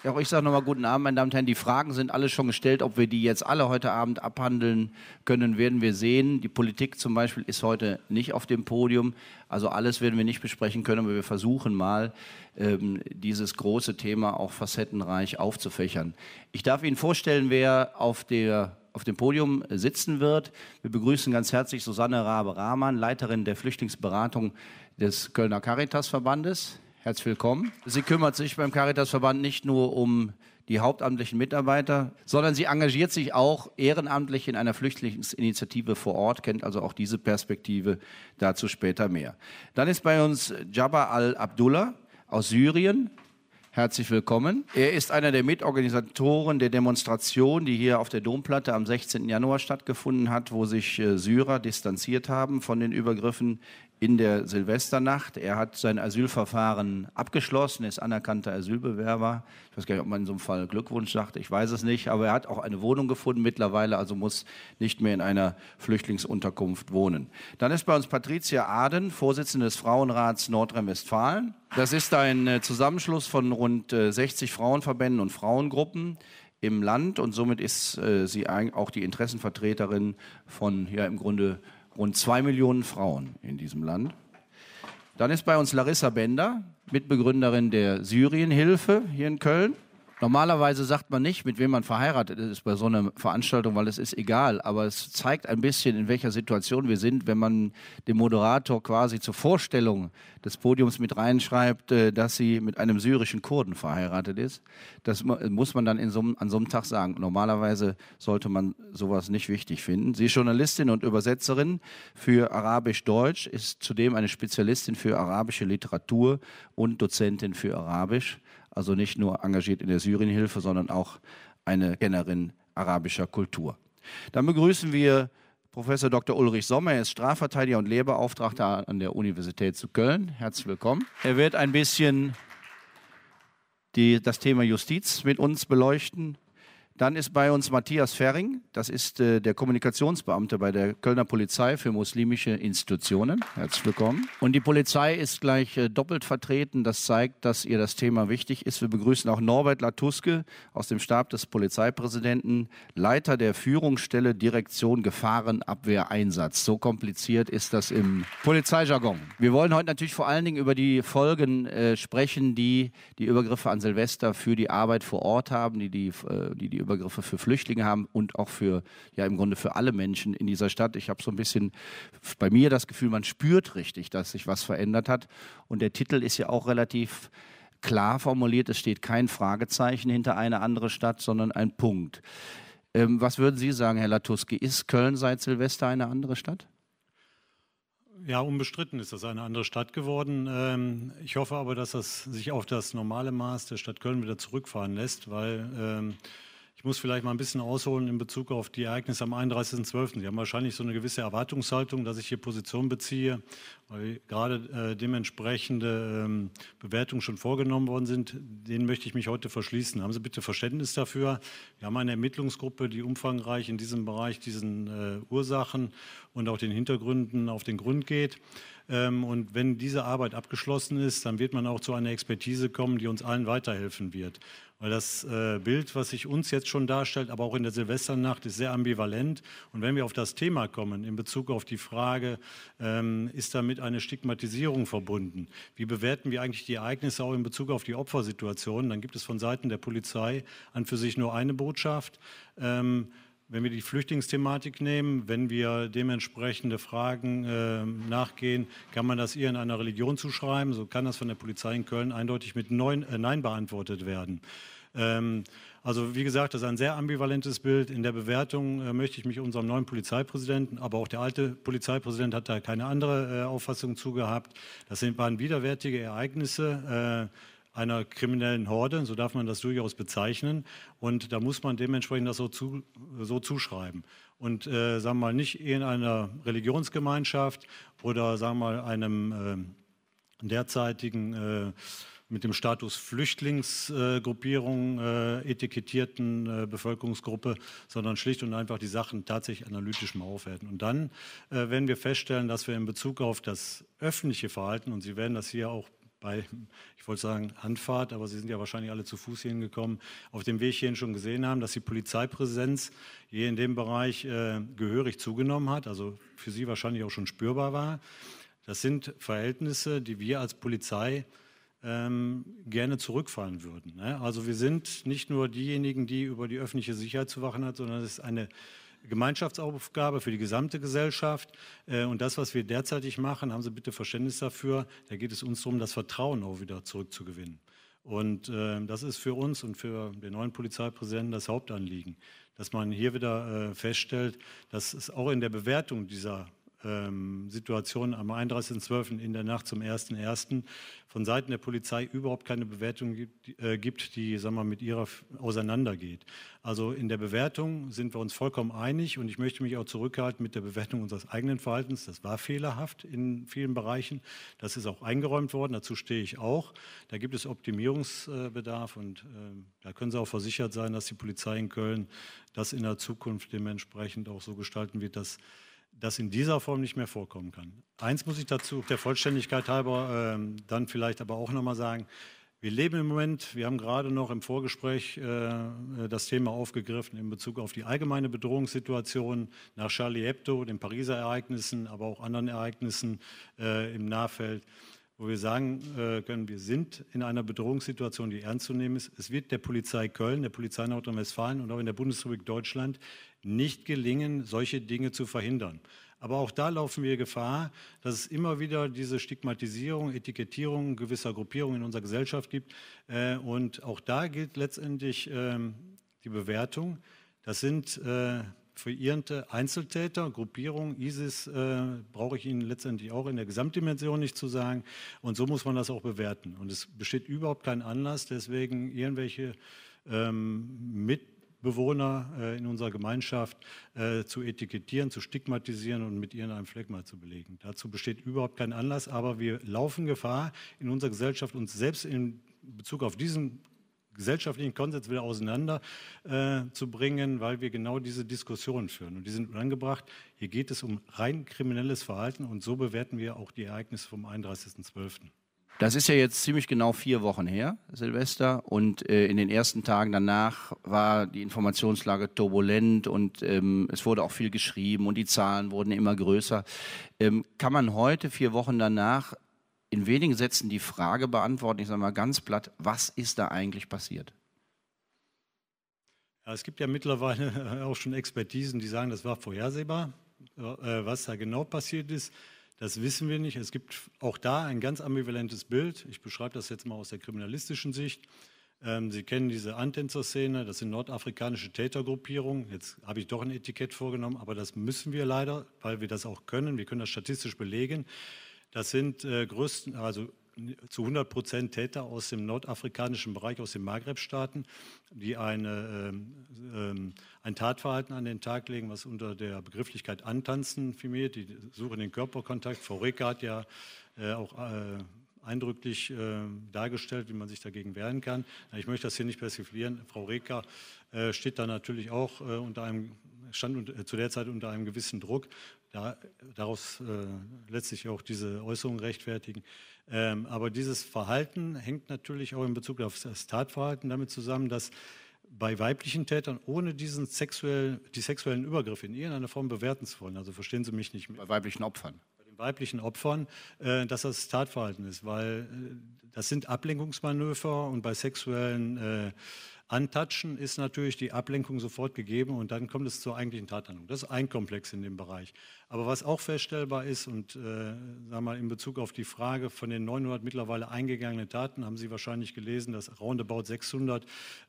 Ja, auch ich sage nochmal guten Abend, meine Damen und Herren. Die Fragen sind alle schon gestellt. Ob wir die jetzt alle heute Abend abhandeln können, werden wir sehen. Die Politik zum Beispiel ist heute nicht auf dem Podium. Also alles werden wir nicht besprechen können, aber wir versuchen mal, dieses große Thema auch facettenreich aufzufächern. Ich darf Ihnen vorstellen, wer auf dem Podium sitzen wird. Wir begrüßen ganz herzlich Susanne Rabe-Rahmann, Leiterin der Flüchtlingsberatung des Kölner Caritasverbandes. Herzlich willkommen. Sie kümmert sich beim Caritasverband nicht nur um die hauptamtlichen Mitarbeiter, sondern sie engagiert sich auch ehrenamtlich in einer Flüchtlingsinitiative vor Ort, kennt also auch diese Perspektive, dazu später mehr. Dann ist bei uns Jabbar al-Abdullah aus Syrien. Herzlich willkommen. Er ist einer der Mitorganisatoren der Demonstration, die hier auf der Domplatte am 16. Januar stattgefunden hat, wo sich Syrer distanziert haben von den Übergriffen in der Silvesternacht. Er hat sein Asylverfahren abgeschlossen, ist anerkannter Asylbewerber. Ich weiß gar nicht, ob man in so einem Fall Glückwunsch sagt, ich weiß es nicht, aber er hat auch eine Wohnung gefunden mittlerweile, also muss nicht mehr in einer Flüchtlingsunterkunft wohnen. Dann ist bei uns Patricia Aden, Vorsitzende des Frauenrats Nordrhein-Westfalen. Das ist ein Zusammenschluss von rund 60 Frauenverbänden und Frauengruppen im Land und somit ist sie auch die Interessenvertreterin von, ja, im Grunde rund 2 Millionen Frauen in diesem Land. Dann ist bei uns Larissa Bender, Mitbegründerin der Syrienhilfe hier in Köln. Normalerweise sagt man nicht, mit wem man verheiratet ist bei so einer Veranstaltung, weil es ist egal. Aber es zeigt ein bisschen, in welcher Situation wir sind, wenn man dem Moderator quasi zur Vorstellung des Podiums mit reinschreibt, dass sie mit einem syrischen Kurden verheiratet ist. Das muss man dann an so einem Tag sagen. Normalerweise sollte man sowas nicht wichtig finden. Sie ist Journalistin und Übersetzerin für Arabisch-Deutsch, ist zudem eine Spezialistin für arabische Literatur und Dozentin für Arabisch. Also nicht nur engagiert in der Syrienhilfe, sondern auch eine Kennerin arabischer Kultur. Dann begrüßen wir Professor Dr. Ulrich Sommer. Er ist Strafverteidiger und Lehrbeauftragter an der Universität zu Köln. Herzlich willkommen. Er wird ein bisschen das Thema Justiz mit uns beleuchten. Dann ist bei uns Matthias Ferring, das ist der Kommunikationsbeamte bei der Kölner Polizei für muslimische Institutionen. Herzlich willkommen. Und die Polizei ist gleich doppelt vertreten, das zeigt, dass ihr das Thema wichtig ist. Wir begrüßen auch Norbert Latuske aus dem Stab des Polizeipräsidenten, Leiter der Führungsstelle Direktion Gefahrenabwehr Einsatz. So kompliziert ist das im Polizeijargon. Wir wollen heute natürlich vor allen Dingen über die Folgen sprechen, die die Übergriffe an Silvester für die Arbeit vor Ort haben, die Übergriffe für Flüchtlinge haben und auch für, ja, im Grunde für alle Menschen in dieser Stadt. Ich habe so ein bisschen bei mir das Gefühl, man spürt richtig, dass sich was verändert hat. Und der Titel ist ja auch relativ klar formuliert. Es steht kein Fragezeichen hinter eine andere Stadt, sondern ein Punkt. Was würden Sie sagen, Herr Latuske? Ist Köln seit Silvester eine andere Stadt? Ja, unbestritten ist das eine andere Stadt geworden. Ich hoffe aber, dass das sich auf das normale Maß der Stadt Köln wieder zurückfahren lässt, weil ich muss vielleicht mal ein bisschen ausholen in Bezug auf die Ereignisse am 31.12. Sie haben wahrscheinlich so eine gewisse Erwartungshaltung, dass ich hier Position beziehe, weil gerade dementsprechende Bewertungen schon vorgenommen worden sind. Denen möchte ich mich heute verschließen. Haben Sie bitte Verständnis dafür. Wir haben eine Ermittlungsgruppe, die umfangreich in diesem Bereich diesen Ursachen und auch den Hintergründen auf den Grund geht. Und wenn diese Arbeit abgeschlossen ist, dann wird man auch zu einer Expertise kommen, die uns allen weiterhelfen wird. Weil das Bild, was sich uns jetzt schon darstellt, aber auch in der Silvesternacht, ist sehr ambivalent. Und wenn wir auf das Thema kommen, in Bezug auf die Frage, ist damit eine Stigmatisierung verbunden? Wie bewerten wir eigentlich die Ereignisse auch in Bezug auf die Opfersituation? Dann gibt es von Seiten der Polizei an für sich nur eine Botschaft. Wenn wir die Flüchtlingsthematik nehmen, wenn wir dementsprechende Fragen nachgehen, kann man das eher in einer Religion zuschreiben. So kann das von der Polizei in Köln eindeutig mit Nein beantwortet werden. Also wie gesagt, das ist ein sehr ambivalentes Bild. In der Bewertung möchte ich mich unserem neuen Polizeipräsidenten, aber auch der alte Polizeipräsident hat da keine andere Auffassung zu gehabt. Das waren widerwärtige Ereignisse einer kriminellen Horde, so darf man das durchaus bezeichnen. Und da muss man dementsprechend das so zuschreiben. Und sagen wir mal, nicht in einer Religionsgemeinschaft oder sagen wir mal einem derzeitigen mit dem Status Flüchtlingsgruppierung etikettierten Bevölkerungsgruppe, sondern schlicht und einfach die Sachen tatsächlich analytisch mal aufwerten. Und dann werden wir feststellen, dass wir in Bezug auf das öffentliche Verhalten, und Sie werden das hier auch ich wollte sagen Anfahrt, aber Sie sind ja wahrscheinlich alle zu Fuß hierhin gekommen, auf dem Weg hierhin schon gesehen haben, dass die Polizeipräsenz hier in dem Bereich gehörig zugenommen hat, also für Sie wahrscheinlich auch schon spürbar war. Das sind Verhältnisse, die wir als Polizei gerne zurückfahren würden. Ne? Also wir sind nicht nur diejenigen, die über die öffentliche Sicherheit zu wachen hat, sondern es ist eine Gemeinschaftsaufgabe für die gesamte Gesellschaft. Und das, was wir derzeitig machen, haben Sie bitte Verständnis dafür, da geht es uns darum, das Vertrauen auch wieder zurückzugewinnen. Und das ist für uns und für den neuen Polizeipräsidenten das Hauptanliegen, dass man hier wieder feststellt, dass es auch in der Bewertung dieser Situation am 31.12. in der Nacht zum 1.1. von Seiten der Polizei überhaupt keine Bewertung gibt, die sagen wir, mit ihrer auseinandergeht. Also in der Bewertung sind wir uns vollkommen einig und ich möchte mich auch zurückhalten mit der Bewertung unseres eigenen Verhaltens. Das war fehlerhaft in vielen Bereichen. Das ist auch eingeräumt worden, dazu stehe ich auch. Da gibt es Optimierungsbedarf und da können Sie auch versichert sein, dass die Polizei in Köln das in der Zukunft dementsprechend auch so gestalten wird, dass das in dieser Form nicht mehr vorkommen kann. Eins muss ich dazu der Vollständigkeit halber dann vielleicht aber auch nochmal sagen. Wir leben im Moment, wir haben gerade noch im Vorgespräch das Thema aufgegriffen in Bezug auf die allgemeine Bedrohungssituation nach Charlie Hebdo, den Pariser Ereignissen, aber auch anderen Ereignissen im Nahfeld, wo wir sagen können, wir sind in einer Bedrohungssituation, die ernst zu nehmen ist. Es wird der Polizei Köln, der Polizei Nordrhein-Westfalen und auch in der Bundesrepublik Deutschland nicht gelingen, solche Dinge zu verhindern. Aber auch da laufen wir Gefahr, dass es immer wieder diese Stigmatisierung, Etikettierung gewisser Gruppierungen in unserer Gesellschaft gibt. Und auch da gilt letztendlich die Bewertung. Das sind verirrte Einzeltäter, Gruppierungen. ISIS brauche ich Ihnen letztendlich auch in der Gesamtdimension nicht zu sagen. Und so muss man das auch bewerten. Und es besteht überhaupt kein Anlass, deswegen irgendwelche Mitbewohner in unserer Gemeinschaft zu etikettieren, zu stigmatisieren und mit ihnen einen Fleck zu belegen. Dazu besteht überhaupt kein Anlass, aber wir laufen Gefahr, in unserer Gesellschaft uns selbst in Bezug auf diesen gesellschaftlichen Konsens wieder auseinander zu bringen, weil wir genau diese Diskussionen führen. Und die sind unangebracht. Hier geht es um rein kriminelles Verhalten und so bewerten wir auch die Ereignisse vom 31.12. Das ist ja jetzt ziemlich genau 4 Wochen her, Silvester, und in den ersten Tagen danach war die Informationslage turbulent und es wurde auch viel geschrieben und die Zahlen wurden immer größer. Kann man heute, 4 Wochen danach, in wenigen Sätzen die Frage beantworten, ich sage mal ganz platt, was ist da eigentlich passiert? Ja, es gibt ja mittlerweile auch schon Expertisen, die sagen, das war vorhersehbar. Was da genau passiert ist, das wissen wir nicht. Es gibt auch da ein ganz ambivalentes Bild. Ich beschreibe das jetzt mal aus der kriminalistischen Sicht. Sie kennen diese Antenzer-Szene, das sind nordafrikanische Tätergruppierungen. Jetzt habe ich doch ein Etikett vorgenommen, aber das müssen wir leider, weil wir das auch können. Wir können das statistisch belegen. Das sind also zu 100% Täter aus dem nordafrikanischen Bereich, aus den Maghreb-Staaten, die ein Tatverhalten an den Tag legen, was unter der Begrifflichkeit Antanzen firmiert. Die suchen den Körperkontakt. Frau Reker hat ja auch eindrücklich dargestellt, wie man sich dagegen wehren kann. Ich möchte das hier nicht persiflieren. Frau Reker steht da natürlich auch stand zu der Zeit unter einem gewissen Druck. Daraus lässt sich auch diese Äußerung rechtfertigen. Aber dieses Verhalten hängt natürlich auch in Bezug auf das Tatverhalten damit zusammen, dass bei weiblichen Tätern, ohne die sexuellen Übergriffe in irgendeiner Form bewerten zu wollen, also verstehen Sie mich nicht. Bei weiblichen Opfern. Bei den weiblichen Opfern, dass das Tatverhalten ist, weil das sind Ablenkungsmanöver und bei sexuellen Antatschen ist natürlich die Ablenkung sofort gegeben und dann kommt es zur eigentlichen Tathandlung. Das ist ein Komplex in dem Bereich. Aber was auch feststellbar ist und sagen wir mal in Bezug auf die Frage von den 900 mittlerweile eingegangenen Taten, haben Sie wahrscheinlich gelesen, dass roundabout 600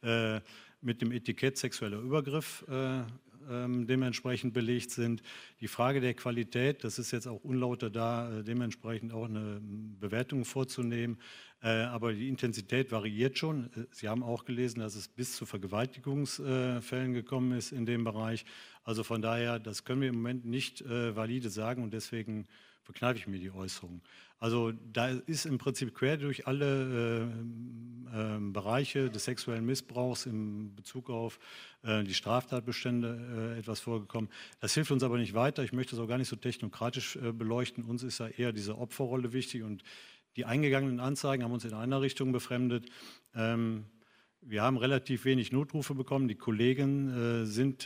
mit dem Etikett sexueller Übergriff dementsprechend belegt sind. Die Frage der Qualität, das ist jetzt auch unlauter da, dementsprechend auch eine Bewertung vorzunehmen. Aber die Intensität variiert schon. Sie haben auch gelesen, dass es bis zu Vergewaltigungsfällen gekommen ist in dem Bereich. Also von daher, das können wir im Moment nicht valide sagen und deswegen verkneife ich mir die Äußerung. Also da ist im Prinzip quer durch alle Bereiche des sexuellen Missbrauchs in Bezug auf die Straftatbestände etwas vorgekommen. Das hilft uns aber nicht weiter. Ich möchte es auch gar nicht so technokratisch beleuchten. Uns ist ja eher diese Opferrolle wichtig und Die eingegangenen Anzeigen haben uns in einer Richtung befremdet. Wir haben relativ wenig Notrufe bekommen. Die Kollegen sind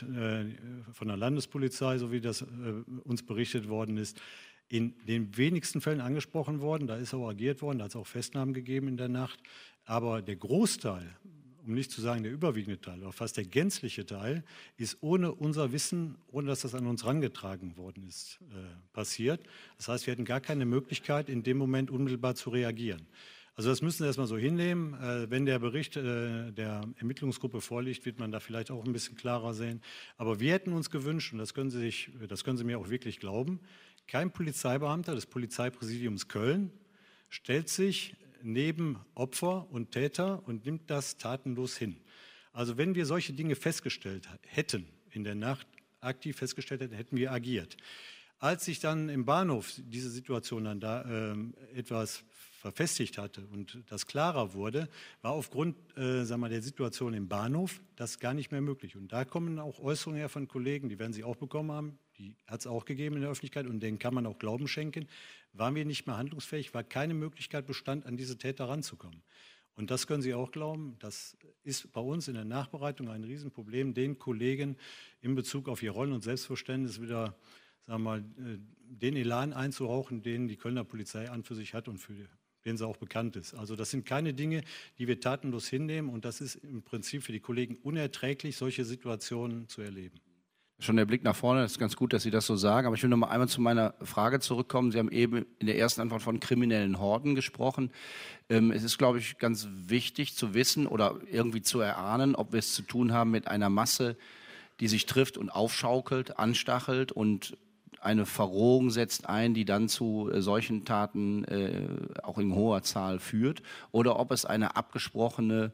von der Landespolizei, so wie das uns berichtet worden ist, in den wenigsten Fällen angesprochen worden. Da ist auch agiert worden, da hat es auch Festnahmen gegeben in der Nacht. Aber der Großteil, um nicht zu sagen der überwiegende Teil, oder fast der gänzliche Teil, ist ohne unser Wissen, ohne dass das an uns herangetragen worden ist, passiert. Das heißt, wir hatten gar keine Möglichkeit, in dem Moment unmittelbar zu reagieren. Also das müssen wir erstmal so hinnehmen. Wenn der Bericht der Ermittlungsgruppe vorliegt, wird man da vielleicht auch ein bisschen klarer sehen. Aber wir hätten uns gewünscht, und das können Sie mir auch wirklich glauben, kein Polizeibeamter des Polizeipräsidiums Köln stellt sich neben Opfer und Täter und nimmt das tatenlos hin. Also wenn wir solche Dinge festgestellt hätten, in der Nacht aktiv festgestellt hätten, hätten wir agiert. Als sich dann im Bahnhof diese Situation dann da etwas verfestigt hatte und das klarer wurde, war aufgrund der Situation im Bahnhof das gar nicht mehr möglich. Und da kommen auch Äußerungen her von Kollegen, die werden Sie auch bekommen haben, die hat es auch gegeben in der Öffentlichkeit und denen kann man auch Glauben schenken, waren wir nicht mehr handlungsfähig, war keine Möglichkeit bestand, an diese Täter ranzukommen. Und das können Sie auch glauben, das ist bei uns in der Nachbereitung ein Riesenproblem, den Kollegen in Bezug auf ihr Rollen- und Selbstverständnis wieder, sagen wir mal, den Elan einzuhauchen, den die Kölner Polizei an für sich hat und für den sie auch bekannt ist. Also das sind keine Dinge, die wir tatenlos hinnehmen und das ist im Prinzip für die Kollegen unerträglich, solche Situationen zu erleben. Schon der Blick nach vorne, das ist ganz gut, dass Sie das so sagen. Aber ich will noch mal einmal zu meiner Frage zurückkommen. Sie haben eben in der ersten Antwort von kriminellen Horden gesprochen. Es ist, glaube ich, ganz wichtig zu wissen oder irgendwie zu erahnen, ob wir es zu tun haben mit einer Masse, die sich trifft und aufschaukelt, anstachelt und eine Verrohung setzt ein, die dann zu solchen Taten auch in hoher Zahl führt. Oder ob es eine abgesprochene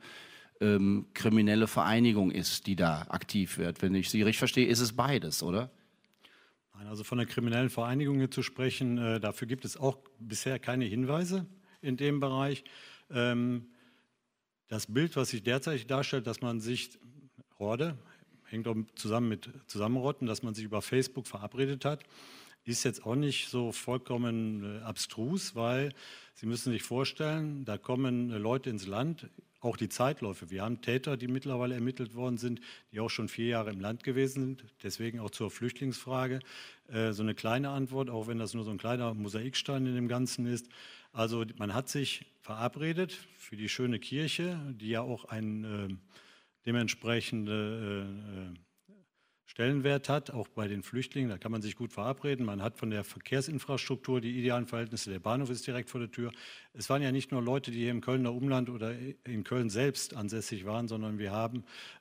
kriminelle Vereinigung ist, die da aktiv wird. Wenn ich Sie richtig verstehe, ist es beides, oder? Nein, also von einer kriminellen Vereinigung hier zu sprechen, dafür gibt es auch bisher keine Hinweise in dem Bereich. Das Bild, was sich derzeit darstellt, dass man sich, Horde, hängt auch zusammen mit Zusammenrotten, dass man sich über Facebook verabredet hat, ist jetzt auch nicht so vollkommen abstrus, weil Sie müssen sich vorstellen, da kommen Leute ins Land, auch die Zeitläufe. Wir haben Täter, die mittlerweile ermittelt worden sind, die auch schon 4 Jahre im Land gewesen sind. Deswegen auch zur Flüchtlingsfrage so eine kleine Antwort, auch wenn das nur so ein kleiner Mosaikstein in dem Ganzen ist. Also man hat sich verabredet für die schöne Kirche, die ja auch einen dementsprechenden Stellenwert hat, auch bei den Flüchtlingen. Da kann man sich gut verabreden. Man hat von der Verkehrsinfrastruktur die idealen Verhältnisse. Der Bahnhof ist direkt vor der Tür. Es waren ja nicht nur Leute, die hier im Kölner Umland oder in Köln selbst ansässig waren, sondern wir haben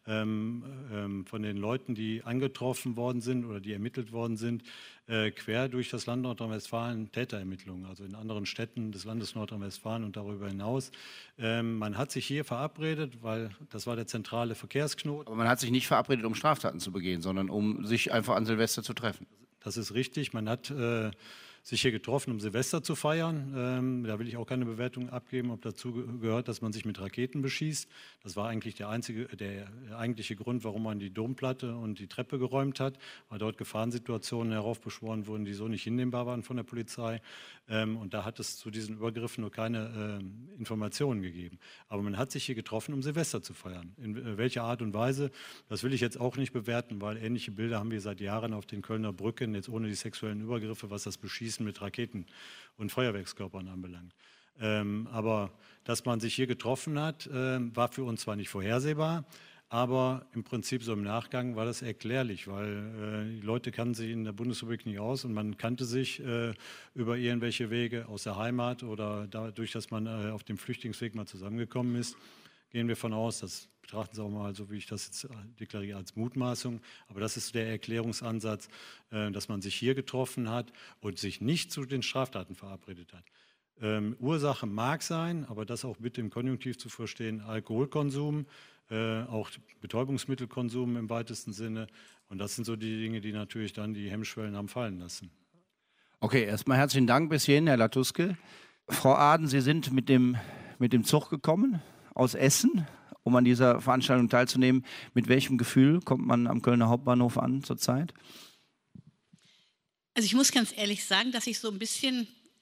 von den Leuten, die angetroffen worden sind oder die ermittelt worden sind, quer durch das Land Nordrhein-Westfalen Täterermittlungen, also in anderen Städten des Landes Nordrhein-Westfalen und darüber hinaus. Man hat sich hier verabredet, weil das war der zentrale Verkehrsknoten. Aber man hat sich nicht verabredet, um Straftaten zu begehen, sondern um sich einfach an Silvester zu treffen. Das ist richtig. Man hat sich hier getroffen, um Silvester zu feiern. Da will ich auch keine Bewertung abgeben, ob dazu gehört, dass man sich mit Raketen beschießt. Das war eigentlich der eigentliche Grund, warum man die Domplatte und die Treppe geräumt hat, weil dort Gefahrensituationen heraufbeschworen wurden, die so nicht hinnehmbar waren von der Polizei. Und da hat es zu diesen Übergriffen nur keine Informationen gegeben. Aber man hat sich hier getroffen, um Silvester zu feiern. In welcher Art und Weise, das will ich jetzt auch nicht bewerten, weil ähnliche Bilder haben wir seit Jahren auf den Kölner Brücken, jetzt ohne die sexuellen Übergriffe, was das Beschießen mit Raketen und Feuerwerkskörpern anbelangt. Aber dass man sich hier getroffen hat, war für uns zwar nicht vorhersehbar, aber im Prinzip so im Nachgang war das erklärlich, weil die Leute kannten sich in der Bundesrepublik nicht aus und man kannte sich über irgendwelche Wege aus der Heimat oder dadurch, dass man auf dem Flüchtlingsweg mal zusammengekommen ist, gehen wir von aus, das betrachten Sie auch mal, so wie ich das jetzt deklariere, als Mutmaßung. Aber das ist der Erklärungsansatz, dass man sich hier getroffen hat und sich nicht zu den Straftaten verabredet hat. Ursache mag sein, aber das auch bitte im Konjunktiv zu verstehen, Alkoholkonsum, auch Betäubungsmittelkonsum im weitesten Sinne. Und das sind so die Dinge, die natürlich dann die Hemmschwellen haben fallen lassen. Okay, erstmal herzlichen Dank bis hierhin, Herr Latuske. Frau Aden, Sie sind mit dem Zug gekommen aus Essen, um an dieser Veranstaltung teilzunehmen. Mit welchem Gefühl kommt man am Kölner Hauptbahnhof an zurzeit? Also ich muss ganz ehrlich sagen, dass ich so ein bisschen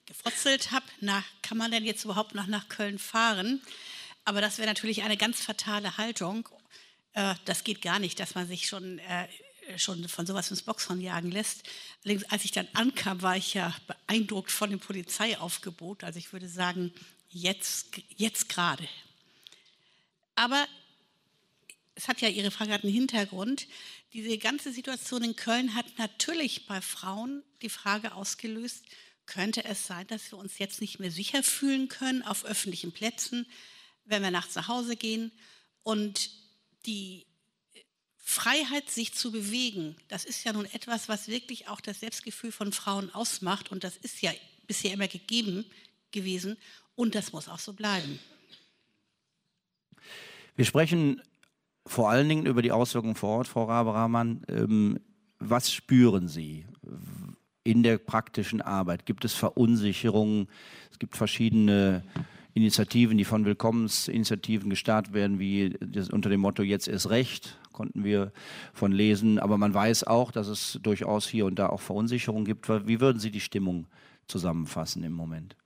gefrotzelt habe, kann man denn jetzt überhaupt noch nach Köln fahren? Aber das wäre natürlich eine ganz fatale Haltung. Das geht gar nicht, dass man sich schon von sowas ins Boxhorn jagen lässt. Allerdings, als ich dann ankam, war ich ja beeindruckt von dem Polizeiaufgebot. Also ich würde sagen, jetzt gerade. Aber es hat ja, Ihre Frage hat einen Hintergrund. Diese ganze Situation in Köln hat natürlich bei Frauen die Frage ausgelöst, könnte es sein, dass wir uns jetzt nicht mehr sicher fühlen können auf öffentlichen Plätzen, wenn wir nachts nach Hause gehen. Und die Freiheit, sich zu bewegen, das ist ja nun etwas, was wirklich auch das Selbstgefühl von Frauen ausmacht. Und das ist ja bisher immer gegeben gewesen. Und das muss auch so bleiben. Wir sprechen vor allen Dingen über die Auswirkungen vor Ort, Frau Rabe-Rahmann. Was spüren Sie in der praktischen Arbeit? Gibt es Verunsicherungen? Es gibt verschiedene Initiativen, die von Willkommensinitiativen gestartet werden, wie unter dem Motto „Jetzt ist Recht", konnten wir von lesen. Aber man weiß auch, dass es durchaus hier und da auch Verunsicherung gibt. Wie würden Sie die Stimmung zusammenfassen im Moment?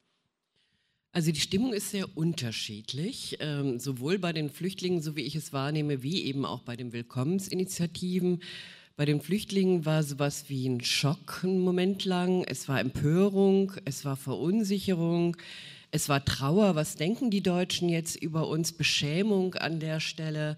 Also die Stimmung ist sehr unterschiedlich, sowohl bei den Flüchtlingen, so wie ich es wahrnehme, wie eben auch bei den Willkommensinitiativen. Bei den Flüchtlingen war sowas wie ein Schock einen Moment lang, es war Empörung, es war Verunsicherung, es war Trauer, was denken die Deutschen jetzt über uns, Beschämung an der Stelle.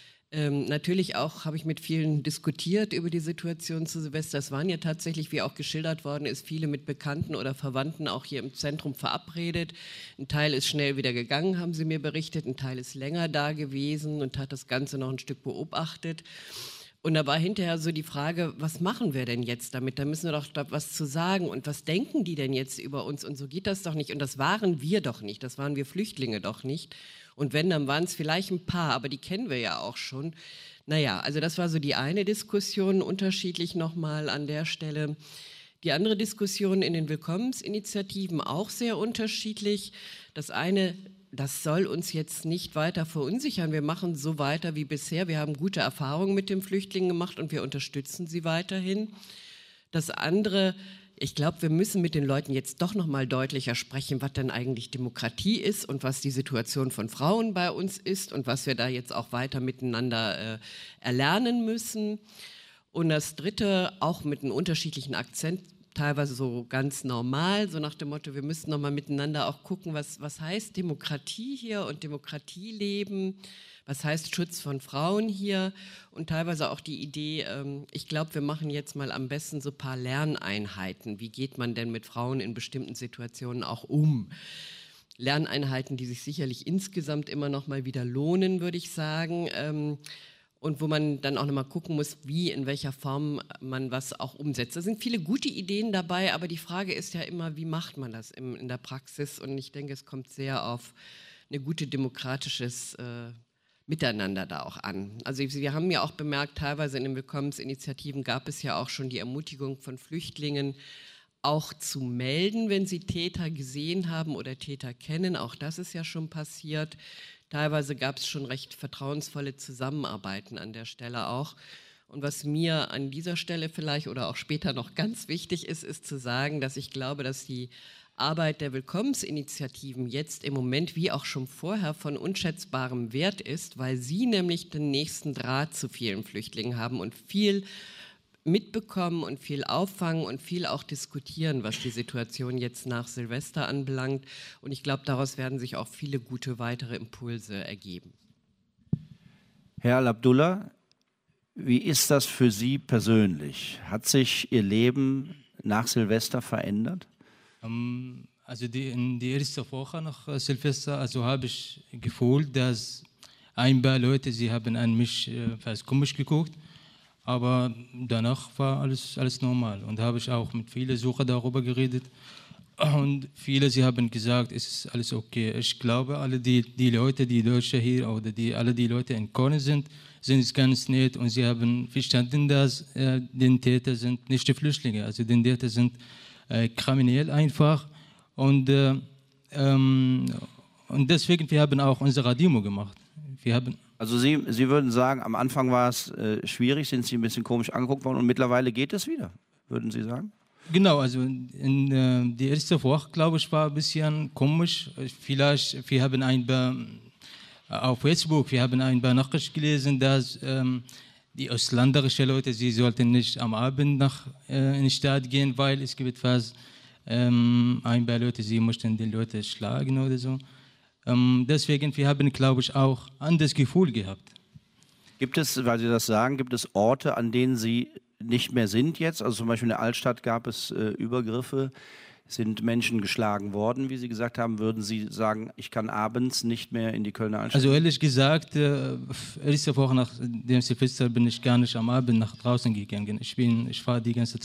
Natürlich auch habe ich mit vielen diskutiert über die Situation zu Silvester. Es waren ja tatsächlich, wie auch geschildert worden ist, viele mit Bekannten oder Verwandten auch hier im Zentrum verabredet. Ein Teil ist schnell wieder gegangen, haben sie mir berichtet. Ein Teil ist länger da gewesen und hat das Ganze noch ein Stück beobachtet. Und da war hinterher so die Frage, was machen wir denn jetzt damit? Da müssen wir doch was zu sagen. Und was denken die denn jetzt über uns? Und so geht das doch nicht. Und das waren wir doch nicht. Das waren wir Flüchtlinge doch nicht. Und wenn, dann waren es vielleicht ein paar, aber die kennen wir ja auch schon. Naja, also das war so die eine Diskussion, unterschiedlich nochmal an der Stelle. Die andere Diskussion in den Willkommensinitiativen auch sehr unterschiedlich. Das eine, das soll uns jetzt nicht weiter verunsichern. Wir machen so weiter wie bisher. Wir haben gute Erfahrungen mit den Flüchtlingen gemacht und wir unterstützen sie weiterhin. Das andere, ich glaube, wir müssen mit den Leuten jetzt doch noch mal deutlicher sprechen, was denn eigentlich Demokratie ist und was die Situation von Frauen bei uns ist und was wir da jetzt auch weiter miteinander erlernen müssen. Und das Dritte, auch mit einem unterschiedlichen Akzent, teilweise so ganz normal, so nach dem Motto, wir müssen noch mal miteinander auch gucken, was heißt Demokratie hier und Demokratie leben. Was heißt Schutz von Frauen hier? Und teilweise auch die Idee, ich glaube, wir machen jetzt mal am besten so ein paar Lerneinheiten. Wie geht man denn mit Frauen in bestimmten Situationen auch um? Lerneinheiten, die sich sicherlich insgesamt immer noch mal wieder lohnen, würde ich sagen. Und wo man dann auch noch mal gucken muss, wie, in welcher Form man was auch umsetzt. Da sind viele gute Ideen dabei, aber die Frage ist ja immer, wie macht man das in der Praxis? Und ich denke, es kommt sehr auf eine gute demokratisches Miteinander da auch an. Also wir haben ja auch bemerkt, teilweise in den Willkommensinitiativen gab es ja auch schon die Ermutigung von Flüchtlingen, auch zu melden, wenn sie Täter gesehen haben oder Täter kennen. Auch das ist ja schon passiert. Teilweise gab es schon recht vertrauensvolle Zusammenarbeiten an der Stelle auch. Und was mir an dieser Stelle vielleicht oder auch später noch ganz wichtig ist, ist zu sagen, dass ich glaube, dass die Arbeit der Willkommensinitiativen jetzt im Moment wie auch schon vorher von unschätzbarem Wert ist, weil sie nämlich den nächsten Draht zu vielen Flüchtlingen haben und viel mitbekommen und viel auffangen und viel auch diskutieren, was die Situation jetzt nach Silvester anbelangt. Und ich glaube, daraus werden sich auch viele gute weitere Impulse ergeben. Herr Al-Abdullah, wie ist das für Sie persönlich? Hat sich Ihr Leben nach Silvester verändert? Also in die erste Woche nach Silvester, also habe ich gefühlt, dass ein paar Leute, sie haben an mich fast komisch geguckt, aber danach war alles normal und habe ich auch mit vielen Sucher darüber geredet und viele, sie haben gesagt, es ist alles okay. Ich glaube, alle die Leute, die Deutsche hier oder alle die Leute in Köln sind es ganz nett und sie haben verstanden, dass die Täter sind nicht die Flüchtlinge, also die Täter sind kriminell einfach und deswegen, wir haben auch unsere Demo gemacht. Also Sie würden sagen, am Anfang war es schwierig, sind Sie ein bisschen komisch angeguckt worden und mittlerweile geht es wieder, würden Sie sagen? Genau, also die erste Woche, glaube ich, war ein bisschen komisch. Vielleicht, wir haben auf Facebook, wir haben ein paar Nachrichten gelesen, dass die ausländischen Leute, sie sollten nicht am Abend in die Stadt gehen, weil es gibt fast ein paar Leute, sie möchten die Leute schlagen oder so. Deswegen, wir haben, glaube ich, auch ein anderes Gefühl gehabt. Gibt es, weil Sie das sagen, gibt es Orte, an denen Sie nicht mehr sind jetzt? Also zum Beispiel in der Altstadt gab es Übergriffe, sind Menschen geschlagen worden, wie Sie gesagt haben. Würden Sie sagen, ich kann abends nicht mehr in die Kölner Altstadt? Also ehrlich gesagt, erste Woche nach dem Silvester bin ich gar nicht am Abend nach draußen gegangen. Ich war die ganze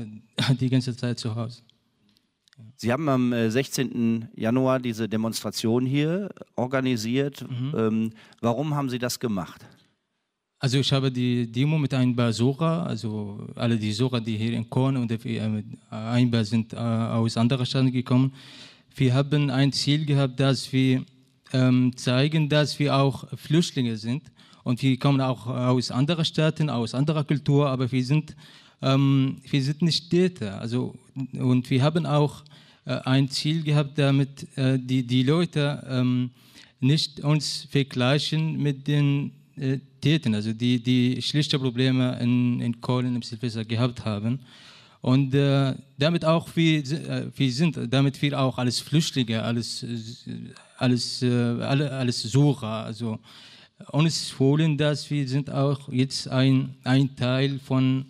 Zeit zu Hause. Sie haben am 16. Januar diese Demonstration hier organisiert. Warum haben Sie das gemacht? Also ich habe die Demo mit ein paar Sora, also alle die Sora, die hier in Köln und ein paar sind aus anderen Städten gekommen. Wir haben ein Ziel gehabt, dass wir zeigen, dass wir auch Flüchtlinge sind. Und wir kommen auch aus anderen Städten, aus anderer Kultur, aber wir sind nicht Täter. Also, und wir haben auch ein Ziel gehabt, damit die Leute nicht uns vergleichen mit den Tätern, also die schlichte Probleme in Köln im Silvester gehabt haben. Und damit auch damit wir auch als Flüchtlinge, alles Sucher, also uns fühlen, dass wir sind auch jetzt ein Teil von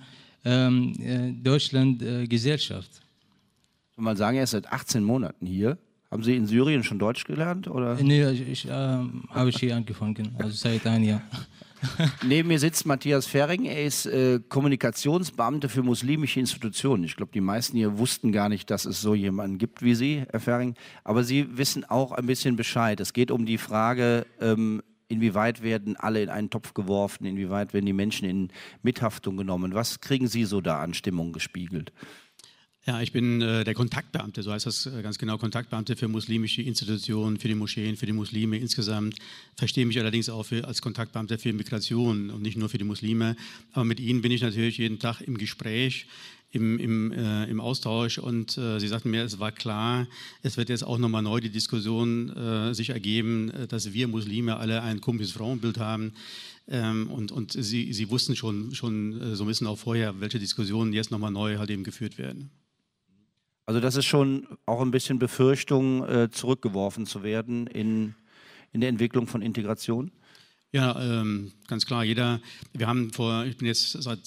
Deutschland Gesellschaft. Soll man sagen, er ist seit 18 Monaten hier. Haben Sie in Syrien schon Deutsch gelernt? Oder? Nee, ich habe hier angefangen, also seit einem Jahr. Neben mir sitzt Matthias Ferring, er ist Kommunikationsbeamter für muslimische Institutionen. Ich glaube, die meisten hier wussten gar nicht, dass es so jemanden gibt wie Sie, Herr Ferring. Aber Sie wissen auch ein bisschen Bescheid. Es geht um die Frage, inwieweit werden alle in einen Topf geworfen, inwieweit werden die Menschen in Mithaftung genommen. Was kriegen Sie so da an Stimmung gespiegelt? Ja, ich bin der Kontaktbeamte, so heißt das ganz genau, Kontaktbeamte für muslimische Institutionen, für die Moscheen, für die Muslime insgesamt. Verstehe mich allerdings auch als Kontaktbeamter für Migration und nicht nur für die Muslime. Aber mit Ihnen bin ich natürlich jeden Tag im Gespräch, im Austausch und Sie sagten mir, es war klar, es wird jetzt auch nochmal neu die Diskussion sich ergeben, dass wir Muslime alle ein komisches Frauenbild haben. Und Sie wussten schon so ein bisschen auch vorher, welche Diskussionen jetzt nochmal neu halt eben geführt werden. Also das ist schon auch ein bisschen Befürchtung, zurückgeworfen zu werden in der Entwicklung von Integration? Ja, ganz klar. Ich bin jetzt seit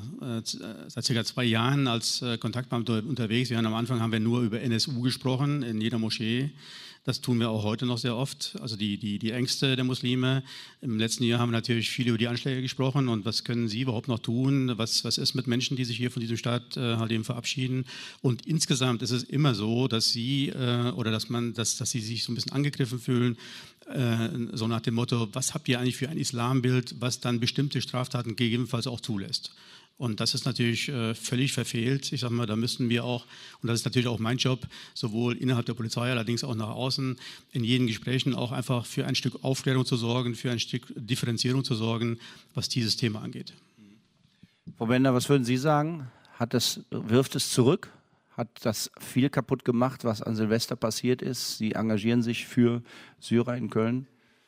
circa 2 Jahren als Kontaktbeamter unterwegs. Am Anfang haben wir nur über NSU gesprochen in jeder Moschee. Das tun wir auch heute noch sehr oft. Also die Ängste der Muslime. Im letzten Jahr haben wir natürlich viel über die Anschläge gesprochen und was können sie überhaupt noch tun? Was ist mit Menschen, die sich hier von diesem Staat halt eben verabschieden? Und insgesamt ist es immer so, dass sie dass sie sich so ein bisschen angegriffen fühlen. So nach dem Motto, was habt ihr eigentlich für ein Islambild, was dann bestimmte Straftaten gegebenenfalls auch zulässt? Und das ist natürlich völlig verfehlt. Ich sage mal, da müssten wir auch, und das ist natürlich auch mein Job, sowohl innerhalb der Polizei, allerdings auch nach außen, in jeden Gesprächen auch einfach für ein Stück Aufklärung zu sorgen, für ein Stück Differenzierung zu sorgen, was dieses Thema angeht. Frau Bender, was würden Sie sagen? Wirft es zurück? Hat das viel kaputt gemacht, was an Silvester passiert ist? Sie engagieren sich für Syrer in Köln?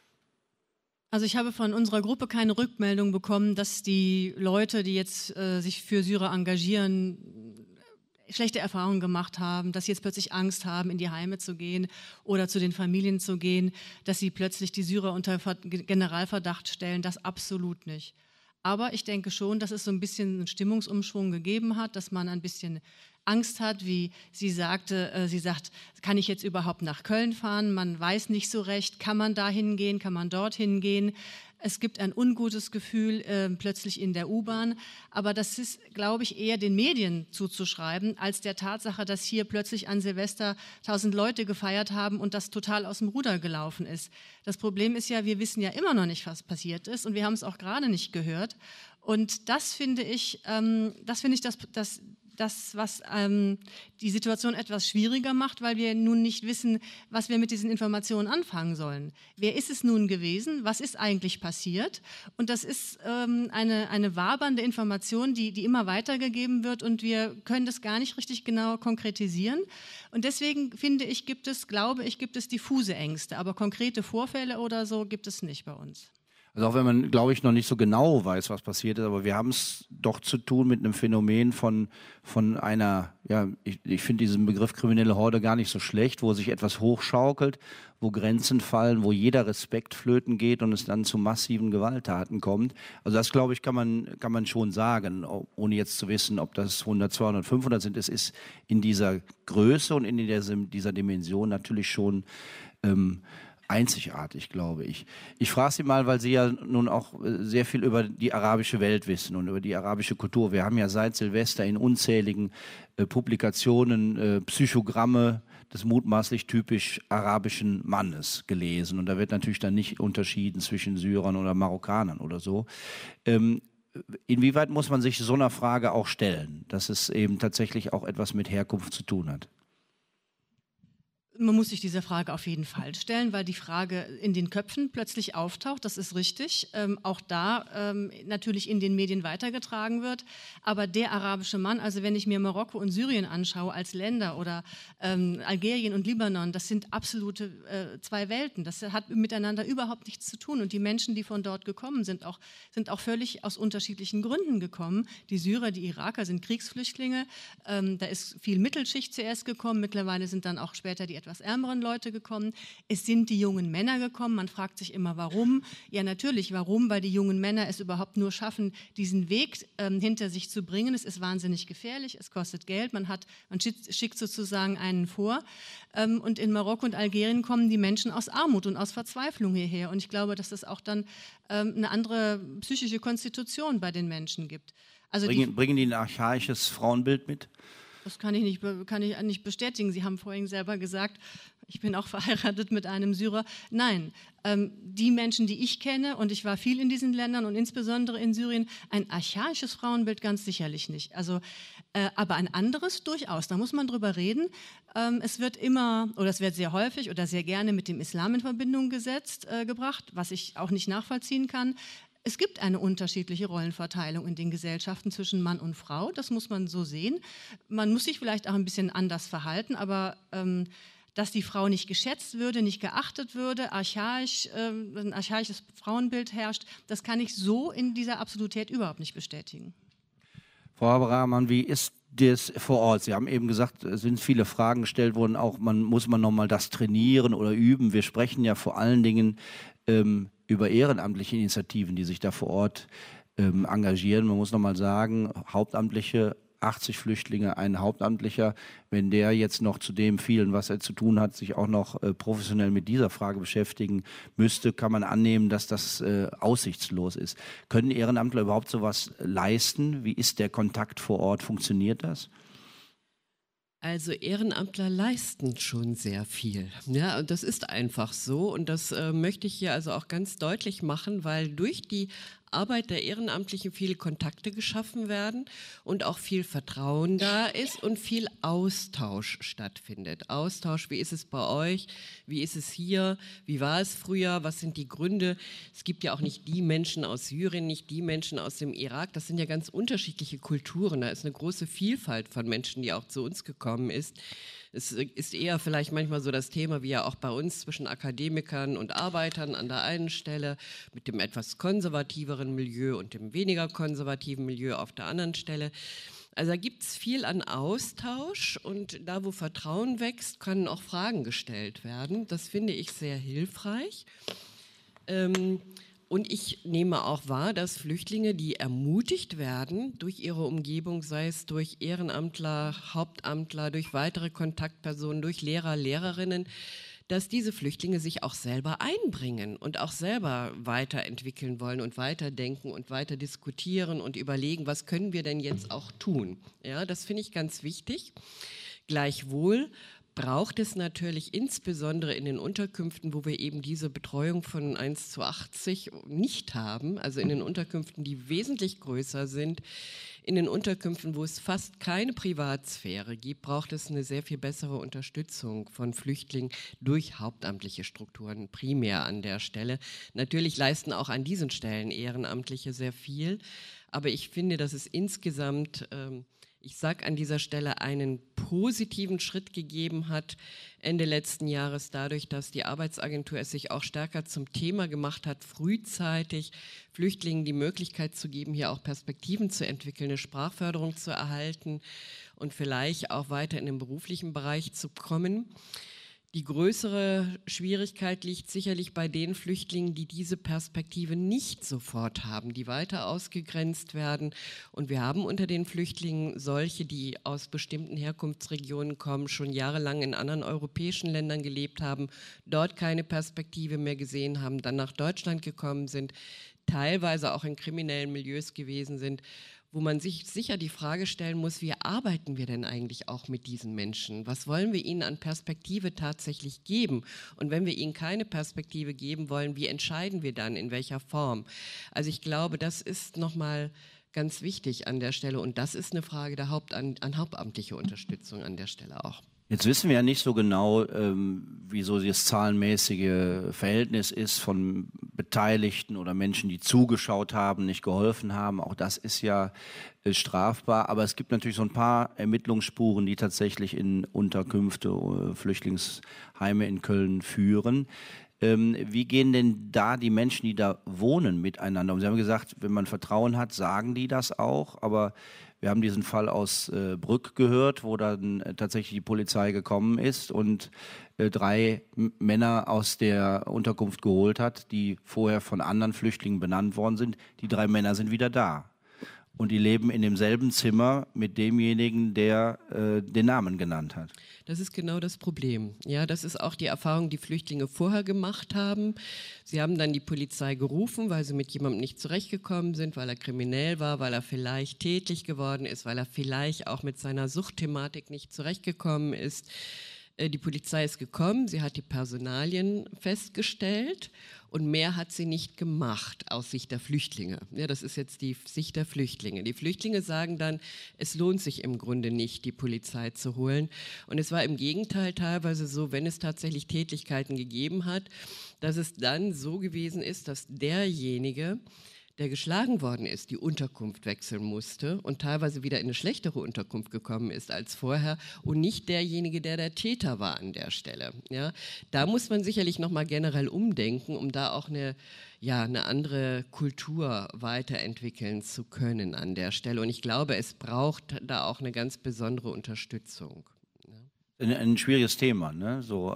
Also ich habe von unserer Gruppe keine Rückmeldung bekommen, dass die Leute, die jetzt sich für Syrer engagieren, schlechte Erfahrungen gemacht haben, dass sie jetzt plötzlich Angst haben, in die Heime zu gehen oder zu den Familien zu gehen, dass sie plötzlich die Syrer unter Generalverdacht stellen. Das absolut nicht. Aber ich denke schon, dass es so ein bisschen einen Stimmungsumschwung gegeben hat, dass man ein bisschen Angst hat, wie sie sagt, kann ich jetzt überhaupt nach Köln fahren? Man weiß nicht so recht, kann man da hingehen, kann man dorthin gehen? Es gibt ein ungutes Gefühl plötzlich in der U-Bahn, aber das ist, glaube ich, eher den Medien zuzuschreiben, als der Tatsache, dass hier plötzlich an Silvester 1000 Leute gefeiert haben und das total aus dem Ruder gelaufen ist. Das Problem ist ja, wir wissen ja immer noch nicht, was passiert ist und wir haben es auch gerade nicht gehört. Und das finde ich, dass das, was die Situation etwas schwieriger macht, weil wir nun nicht wissen, was wir mit diesen Informationen anfangen sollen. Wer ist es nun gewesen? Was ist eigentlich passiert? Und das ist eine wabernde Information, die immer weitergegeben wird und wir können das gar nicht richtig genau konkretisieren. Und deswegen glaube ich, gibt es diffuse Ängste, aber konkrete Vorfälle oder so gibt es nicht bei uns. Also auch wenn man, glaube ich, noch nicht so genau weiß, was passiert ist, aber wir haben es doch zu tun mit einem Phänomen von einer, ja, ich finde diesen Begriff kriminelle Horde gar nicht so schlecht, wo sich etwas hochschaukelt, wo Grenzen fallen, wo jeder Respekt flöten geht und es dann zu massiven Gewalttaten kommt. Also das, glaube ich, kann man schon sagen, ohne jetzt zu wissen, ob das 100, 200, 500 sind. Es ist in dieser Größe und in dieser Dimension natürlich schon einzigartig, glaube ich. Ich frage Sie mal, weil Sie ja nun auch sehr viel über die arabische Welt wissen und über die arabische Kultur. Wir haben ja seit Silvester in unzähligen Publikationen Psychogramme des mutmaßlich typisch arabischen Mannes gelesen. Und da wird natürlich dann nicht unterschieden zwischen Syrern oder Marokkanern oder so. Inwieweit muss man sich so einer Frage auch stellen, dass es eben tatsächlich auch etwas mit Herkunft zu tun hat? Man muss sich diese Frage auf jeden Fall stellen, weil die Frage in den Köpfen plötzlich auftaucht, das ist richtig, auch da natürlich in den Medien weitergetragen wird. Aber der arabische Mann, also wenn ich mir Marokko und Syrien anschaue als Länder oder Algerien und Libanon, das sind absolute zwei Welten. Das hat miteinander überhaupt nichts zu tun. Und die Menschen, die von dort gekommen sind auch völlig aus unterschiedlichen Gründen gekommen. Die Syrer, die Iraker sind Kriegsflüchtlinge. Da ist viel Mittelschicht zuerst gekommen. Mittlerweile sind dann auch später die etwas ärmeren Leute gekommen. Es sind die jungen Männer gekommen. Man fragt sich immer, warum? Ja, natürlich, warum? Weil die jungen Männer es überhaupt nur schaffen, diesen Weg hinter sich zu bringen. Es ist wahnsinnig gefährlich, es kostet Geld, man schickt sozusagen einen vor. Und in Marokko und Algerien kommen die Menschen aus Armut und aus Verzweiflung hierher. Und ich glaube, dass es auch dann eine andere psychische Konstitution bei den Menschen gibt. Also bringen die ein archaisches Frauenbild mit? Das kann ich nicht bestätigen. Sie haben vorhin selber gesagt, ich bin auch verheiratet mit einem Syrer. Nein, die Menschen, die ich kenne, und ich war viel in diesen Ländern und insbesondere in Syrien, ein archaisches Frauenbild ganz sicherlich nicht. Also, aber ein anderes durchaus, da muss man drüber reden. Es wird sehr häufig oder sehr gerne mit dem Islam in Verbindung gebracht, was ich auch nicht nachvollziehen kann. Es gibt eine unterschiedliche Rollenverteilung in den Gesellschaften zwischen Mann und Frau, das muss man so sehen. Man muss sich vielleicht auch ein bisschen anders verhalten, aber dass die Frau nicht geschätzt würde, nicht geachtet würde, ein archaisches Frauenbild herrscht, das kann ich so in dieser Absolutität überhaupt nicht bestätigen. Frau Haber-Rahman, wie ist das vor Ort? Sie haben eben gesagt, es sind viele Fragen gestellt worden, auch muss man nochmal das trainieren oder üben. Wir sprechen ja vor allen Dingen über ehrenamtliche Initiativen, die sich da vor Ort engagieren. Man muss nochmal sagen, Hauptamtliche, 80 Flüchtlinge, ein Hauptamtlicher, wenn der jetzt noch zu dem vielen, was er zu tun hat, sich auch noch professionell mit dieser Frage beschäftigen müsste, kann man annehmen, dass das aussichtslos ist. Können Ehrenamtler überhaupt sowas leisten? Wie ist der Kontakt vor Ort? Funktioniert das? Also Ehrenamtler leisten schon sehr viel. Ja, und das ist einfach so. Und das möchte ich hier also auch ganz deutlich machen, weil durch die Arbeit der Ehrenamtlichen viele Kontakte geschaffen werden und auch viel Vertrauen da ist und viel Austausch stattfindet. Austausch, wie ist es bei euch? Wie ist es hier? Wie war es früher? Was sind die Gründe? Es gibt ja auch nicht die Menschen aus Syrien, nicht die Menschen aus dem Irak. Das sind ja ganz unterschiedliche Kulturen. Da ist eine große Vielfalt von Menschen, die auch zu uns gekommen ist. Es ist eher vielleicht manchmal so das Thema, wie ja auch bei uns zwischen Akademikern und Arbeitern an der einen Stelle, mit dem etwas konservativeren Milieu und dem weniger konservativen Milieu auf der anderen Stelle. Also da gibt es viel an Austausch und da, wo Vertrauen wächst, können auch Fragen gestellt werden. Das finde ich sehr hilfreich. Und ich nehme auch wahr, dass Flüchtlinge, die ermutigt werden durch ihre Umgebung, sei es durch Ehrenamtler, Hauptamtler, durch weitere Kontaktpersonen, durch Lehrer, Lehrerinnen, dass diese Flüchtlinge sich auch selber einbringen und auch selber weiterentwickeln wollen und weiterdenken und weiter diskutieren und überlegen, was können wir denn jetzt auch tun. Ja, das finde ich ganz wichtig. Gleichwohl braucht es natürlich insbesondere in den Unterkünften, wo wir eben diese Betreuung von 1:80 nicht haben, also in den Unterkünften, die wesentlich größer sind, in den Unterkünften, wo es fast keine Privatsphäre gibt, braucht es eine sehr viel bessere Unterstützung von Flüchtlingen durch hauptamtliche Strukturen, primär an der Stelle. Natürlich leisten auch an diesen Stellen Ehrenamtliche sehr viel, aber ich finde, dass es insgesamt ich sage an dieser Stelle, einen positiven Schritt gegeben hat Ende letzten Jahres dadurch, dass die Arbeitsagentur es sich auch stärker zum Thema gemacht hat, frühzeitig Flüchtlingen die Möglichkeit zu geben, hier auch Perspektiven zu entwickeln, eine Sprachförderung zu erhalten und vielleicht auch weiter in den beruflichen Bereich zu kommen. Die größere Schwierigkeit liegt sicherlich bei den Flüchtlingen, die diese Perspektive nicht sofort haben, die weiter ausgegrenzt werden. Und wir haben unter den Flüchtlingen solche, die aus bestimmten Herkunftsregionen kommen, schon jahrelang in anderen europäischen Ländern gelebt haben, dort keine Perspektive mehr gesehen haben, dann nach Deutschland gekommen sind, teilweise auch in kriminellen Milieus gewesen sind, wo man sich sicher die Frage stellen muss, wie arbeiten wir denn eigentlich auch mit diesen Menschen? Was wollen wir ihnen an Perspektive tatsächlich geben? Und wenn wir ihnen keine Perspektive geben wollen, wie entscheiden wir dann, in welcher Form? Also ich glaube, das ist nochmal ganz wichtig an der Stelle und das ist eine Frage der an hauptamtliche Unterstützung an der Stelle auch. Jetzt wissen wir ja nicht so genau, wie so das zahlenmäßige Verhältnis ist von Beteiligten oder Menschen, die zugeschaut haben, nicht geholfen haben. Auch das ist ja strafbar. Aber es gibt natürlich so ein paar Ermittlungsspuren, die tatsächlich in Unterkünfte, Flüchtlingsheime in Köln führen. Wie gehen denn da die Menschen, die da wohnen, miteinander? Und Sie haben gesagt, wenn man Vertrauen hat, sagen die das auch. Aber wir haben diesen Fall aus Brück gehört, wo dann tatsächlich die Polizei gekommen ist und 3 Männer aus der Unterkunft geholt hat, die vorher von anderen Flüchtlingen benannt worden sind. Die 3 Männer sind wieder da. Und die leben in demselben Zimmer mit demjenigen, der den Namen genannt hat. Das ist genau das Problem. Ja, das ist auch die Erfahrung, die Flüchtlinge vorher gemacht haben. Sie haben dann die Polizei gerufen, weil sie mit jemandem nicht zurechtgekommen sind, weil er kriminell war, weil er vielleicht tätlich geworden ist, weil er vielleicht auch mit seiner Suchtthematik nicht zurechtgekommen ist. Die Polizei ist gekommen, sie hat die Personalien festgestellt und mehr hat sie nicht gemacht aus Sicht der Flüchtlinge. Ja, das ist jetzt die Sicht der Flüchtlinge. Die Flüchtlinge sagen dann, es lohnt sich im Grunde nicht, die Polizei zu holen. Und es war im Gegenteil teilweise so, wenn es tatsächlich Tätlichkeiten gegeben hat, dass es dann so gewesen ist, dass derjenige, der geschlagen worden ist, die Unterkunft wechseln musste und teilweise wieder in eine schlechtere Unterkunft gekommen ist als vorher und nicht derjenige, der Täter war an der Stelle. Ja, da muss man sicherlich nochmal generell umdenken, um da auch eine andere Kultur weiterentwickeln zu können an der Stelle. Und ich glaube, es braucht da auch eine ganz besondere Unterstützung. Ja. Ein schwieriges Thema, ne? So,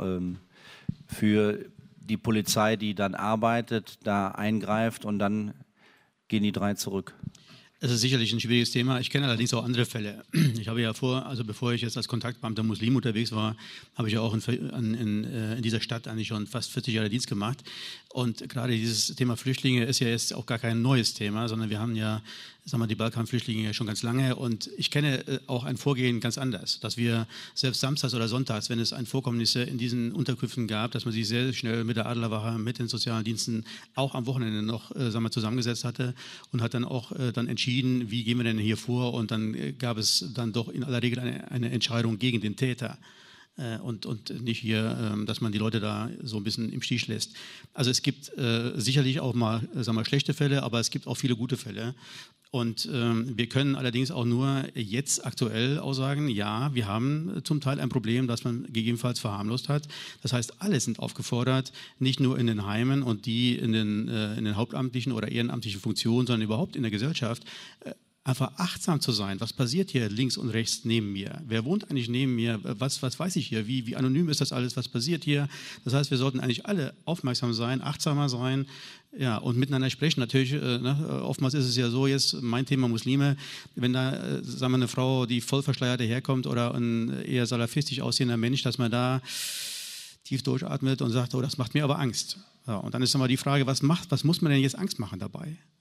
für die Polizei, die dann arbeitet, da eingreift und dann gehen die 3 zurück. Es ist sicherlich ein schwieriges Thema. Ich kenne allerdings auch andere Fälle. Ich habe ja bevor ich jetzt als Kontaktbeamter Muslim unterwegs war, habe ich ja auch in dieser Stadt eigentlich schon fast 40 Jahre Dienst gemacht. Und gerade dieses Thema Flüchtlinge ist ja jetzt auch gar kein neues Thema, sondern wir haben ja, die Balkanflüchtlinge ja schon ganz lange. Und ich kenne auch ein Vorgehen ganz anders, dass wir selbst samstags oder sonntags, wenn es ein Vorkommnisse in diesen Unterkünften gab, dass man sich sehr schnell mit der Adlerwache, mit den sozialen Diensten auch am Wochenende noch zusammengesetzt hatte und hat dann auch entschieden, wie gehen wir denn hier vor, und dann gab es dann doch in aller Regel eine Entscheidung gegen den Täter und nicht hier, dass man die Leute da so ein bisschen im Stich lässt. Also es gibt sicherlich auch mal, schlechte Fälle, aber es gibt auch viele gute Fälle. Und wir können allerdings auch nur jetzt aktuell auch sagen, ja, wir haben zum Teil ein Problem, das man gegebenenfalls verharmlost hat. Das heißt, alle sind aufgefordert, nicht nur in den Heimen und die in den hauptamtlichen oder ehrenamtlichen Funktionen, sondern überhaupt in der Gesellschaft, einfach achtsam zu sein. Was passiert hier links und rechts neben mir? Wer wohnt eigentlich neben mir? Was weiß ich hier? Wie anonym ist das alles? Was passiert hier? Das heißt, wir sollten eigentlich alle aufmerksam sein, achtsamer sein, ja, und miteinander sprechen. Natürlich, oftmals ist es ja so, jetzt mein Thema Muslime, wenn da, eine Frau, die voll verschleiert daherkommt oder ein eher salafistisch aussehender Mensch, dass man da tief durchatmet und sagt, oh, das macht mir aber Angst. Ja, und dann ist nochmal die Frage, was muss man denn jetzt Angst machen dabei?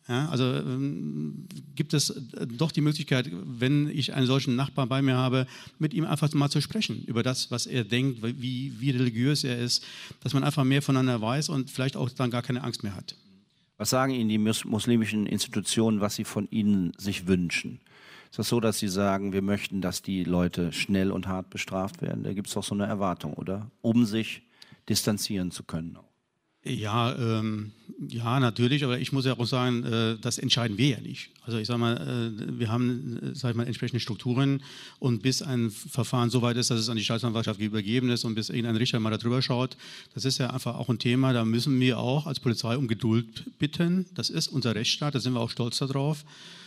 Ja, also gibt es doch die Möglichkeit, wenn ich einen solchen Nachbarn bei mir habe, mit ihm einfach mal zu sprechen über das, was er denkt, wie religiös er ist, dass man einfach mehr voneinander weiß und vielleicht auch dann gar keine Angst mehr hat. Was sagen Ihnen die muslimischen Institutionen, was sie von Ihnen sich wünschen? Ist das so, dass Sie sagen, wir möchten, dass die Leute schnell und hart bestraft werden? Da gibt es doch so eine Erwartung, oder? Um sich distanzieren zu können. Ja, ja, natürlich, aber ich muss ja auch sagen, das entscheiden wir ja nicht. Also ich sage mal, wir haben, sag ich mal, entsprechende Strukturen und bis ein Verfahren so weit ist, dass es an die Staatsanwaltschaft übergeben ist und bis irgendein Richter mal darüber schaut, das ist ja einfach auch ein Thema, da müssen wir auch als Polizei um Geduld bitten. Das ist unser Rechtsstaat, da sind wir auch stolz darauf.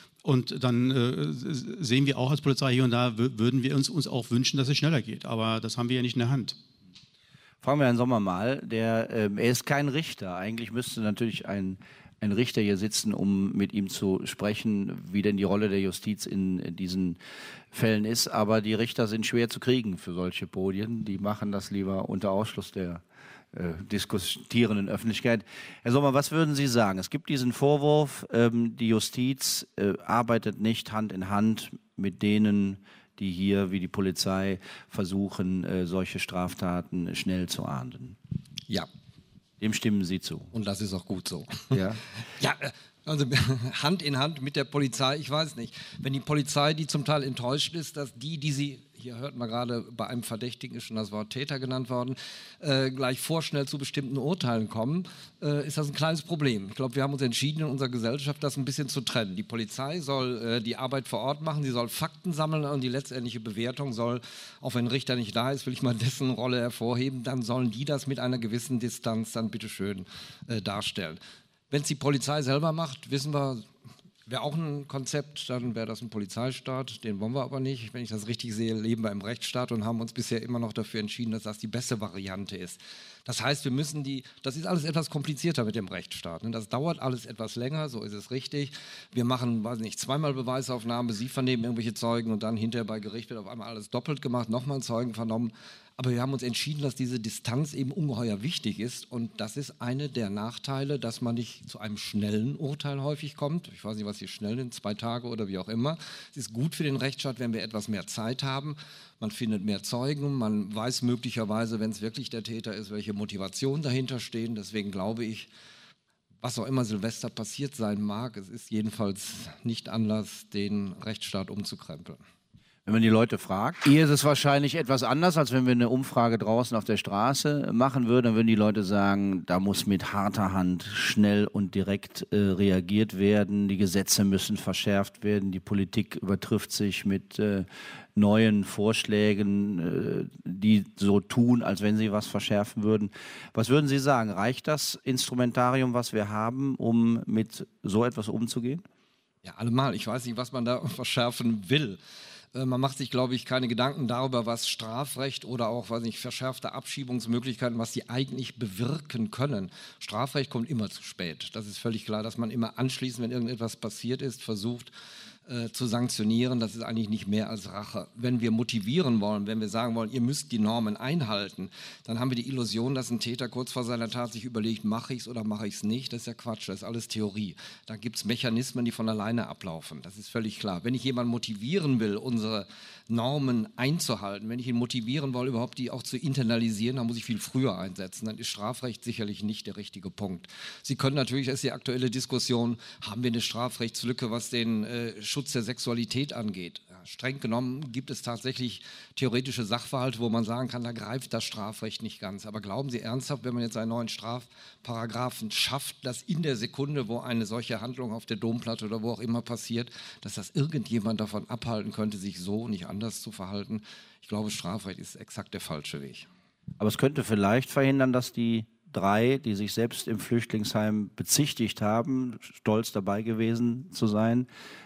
Und dann sehen wir auch als Polizei hier und da, würden wir uns auch wünschen, dass es schneller geht. Aber das haben wir ja nicht in der Hand. Fragen wir Herrn Sommer mal, er ist kein Richter. Eigentlich müsste natürlich ein Richter hier sitzen, um mit ihm zu sprechen, wie denn die Rolle der Justiz in diesen Fällen ist. Aber die Richter sind schwer zu kriegen für solche Podien. Die machen das lieber unter Ausschluss der diskutierenden Öffentlichkeit. Herr Sommer, was würden Sie sagen? Es gibt diesen Vorwurf, die Justiz arbeitet nicht Hand in Hand mit denen, die hier wie die Polizei versuchen, solche Straftaten schnell zu ahnden. Ja. Dem stimmen Sie zu. Und das ist auch gut so. Ja, Ja, also Hand in Hand mit der Polizei, ich weiß nicht. Wenn die Polizei, die zum Teil enttäuscht ist, dass die sie, hier hört man gerade, bei einem Verdächtigen ist schon das Wort Täter genannt worden, gleich vorschnell zu bestimmten Urteilen kommen, ist das ein kleines Problem. Ich glaube, wir haben uns entschieden in unserer Gesellschaft, das ein bisschen zu trennen. Die Polizei soll die Arbeit vor Ort machen, sie soll Fakten sammeln und die letztendliche Bewertung soll, auch wenn ein Richter nicht da ist, will ich mal dessen Rolle hervorheben, dann sollen die das mit einer gewissen Distanz dann bitteschön darstellen. Wenn es die Polizei selber macht, wissen wir, wäre auch ein Konzept, dann wäre das ein Polizeistaat, den wollen wir aber nicht. Wenn ich das richtig sehe, leben wir im Rechtsstaat und haben uns bisher immer noch dafür entschieden, dass das die beste Variante ist. Das heißt, wir müssen das ist alles etwas komplizierter mit dem Rechtsstaat. Ne? Das dauert alles etwas länger, so ist es richtig. Wir machen, weiß nicht, zweimal Beweisaufnahme, Sie vernehmen irgendwelche Zeugen und dann hinterher bei Gericht wird auf einmal alles doppelt gemacht, nochmal einen Zeugen vernommen. Aber wir haben uns entschieden, dass diese Distanz eben ungeheuer wichtig ist und das ist eine der Nachteile, dass man nicht zu einem schnellen Urteil häufig kommt. Ich weiß nicht, was hier schnell sind, 2 Tage oder wie auch immer. Es ist gut für den Rechtsstaat, wenn wir etwas mehr Zeit haben. Man findet mehr Zeugen, man weiß möglicherweise, wenn es wirklich der Täter ist, welche Motivationen dahinter stehen. Deswegen glaube ich, was auch immer Silvester passiert sein mag, es ist jedenfalls nicht Anlass, den Rechtsstaat umzukrempeln. Wenn man die Leute fragt, hier ist es wahrscheinlich etwas anders, als wenn wir eine Umfrage draußen auf der Straße machen würden. Dann würden die Leute sagen, da muss mit harter Hand schnell und direkt reagiert werden. Die Gesetze müssen verschärft werden. Die Politik übertrifft sich mit neuen Vorschlägen, die so tun, als wenn sie was verschärfen würden. Was würden Sie sagen? Reicht das Instrumentarium, was wir haben, um mit so etwas umzugehen? Ja, allemal. Ich weiß nicht, was man da verschärfen will. Man macht sich, glaube ich, keine Gedanken darüber, was Strafrecht oder auch, weiß nicht, verschärfte Abschiebungsmöglichkeiten, was die eigentlich bewirken können. Strafrecht kommt immer zu spät. Das ist völlig klar, dass man immer anschließend, wenn irgendetwas passiert ist, versucht zu sanktionieren. Das ist eigentlich nicht mehr als Rache. Wenn wir motivieren wollen, wenn wir sagen wollen, ihr müsst die Normen einhalten, dann haben wir die Illusion, dass ein Täter kurz vor seiner Tat sich überlegt, mache ich es oder mache ich es nicht. Das ist ja Quatsch, das ist alles Theorie. Da gibt es Mechanismen, die von alleine ablaufen. Das ist völlig klar. Wenn ich jemanden motivieren will, unsere Normen einzuhalten, wenn ich ihn motivieren will, überhaupt die auch zu internalisieren, dann muss ich viel früher einsetzen. Dann ist Strafrecht sicherlich nicht der richtige Punkt. Sie können natürlich, das ist die aktuelle Diskussion, haben wir eine Strafrechtslücke, was den Schutz der Sexualität angeht. Ja, streng genommen gibt es tatsächlich theoretische Sachverhalte, wo man sagen kann, da greift das Strafrecht nicht ganz. Aber glauben Sie ernsthaft, wenn man jetzt einen neuen Strafparagraphen schafft, dass in der Sekunde, wo eine solche Handlung auf der Domplatte oder wo auch immer passiert, dass das irgendjemand davon abhalten könnte, sich so nicht anders zu verhalten? Ich glaube, Strafrecht ist exakt der falsche Weg. Aber es könnte vielleicht verhindern, dass die 3, die sich selbst im Flüchtlingsheim bezichtigt haben, stolz dabei gewesen zu sein,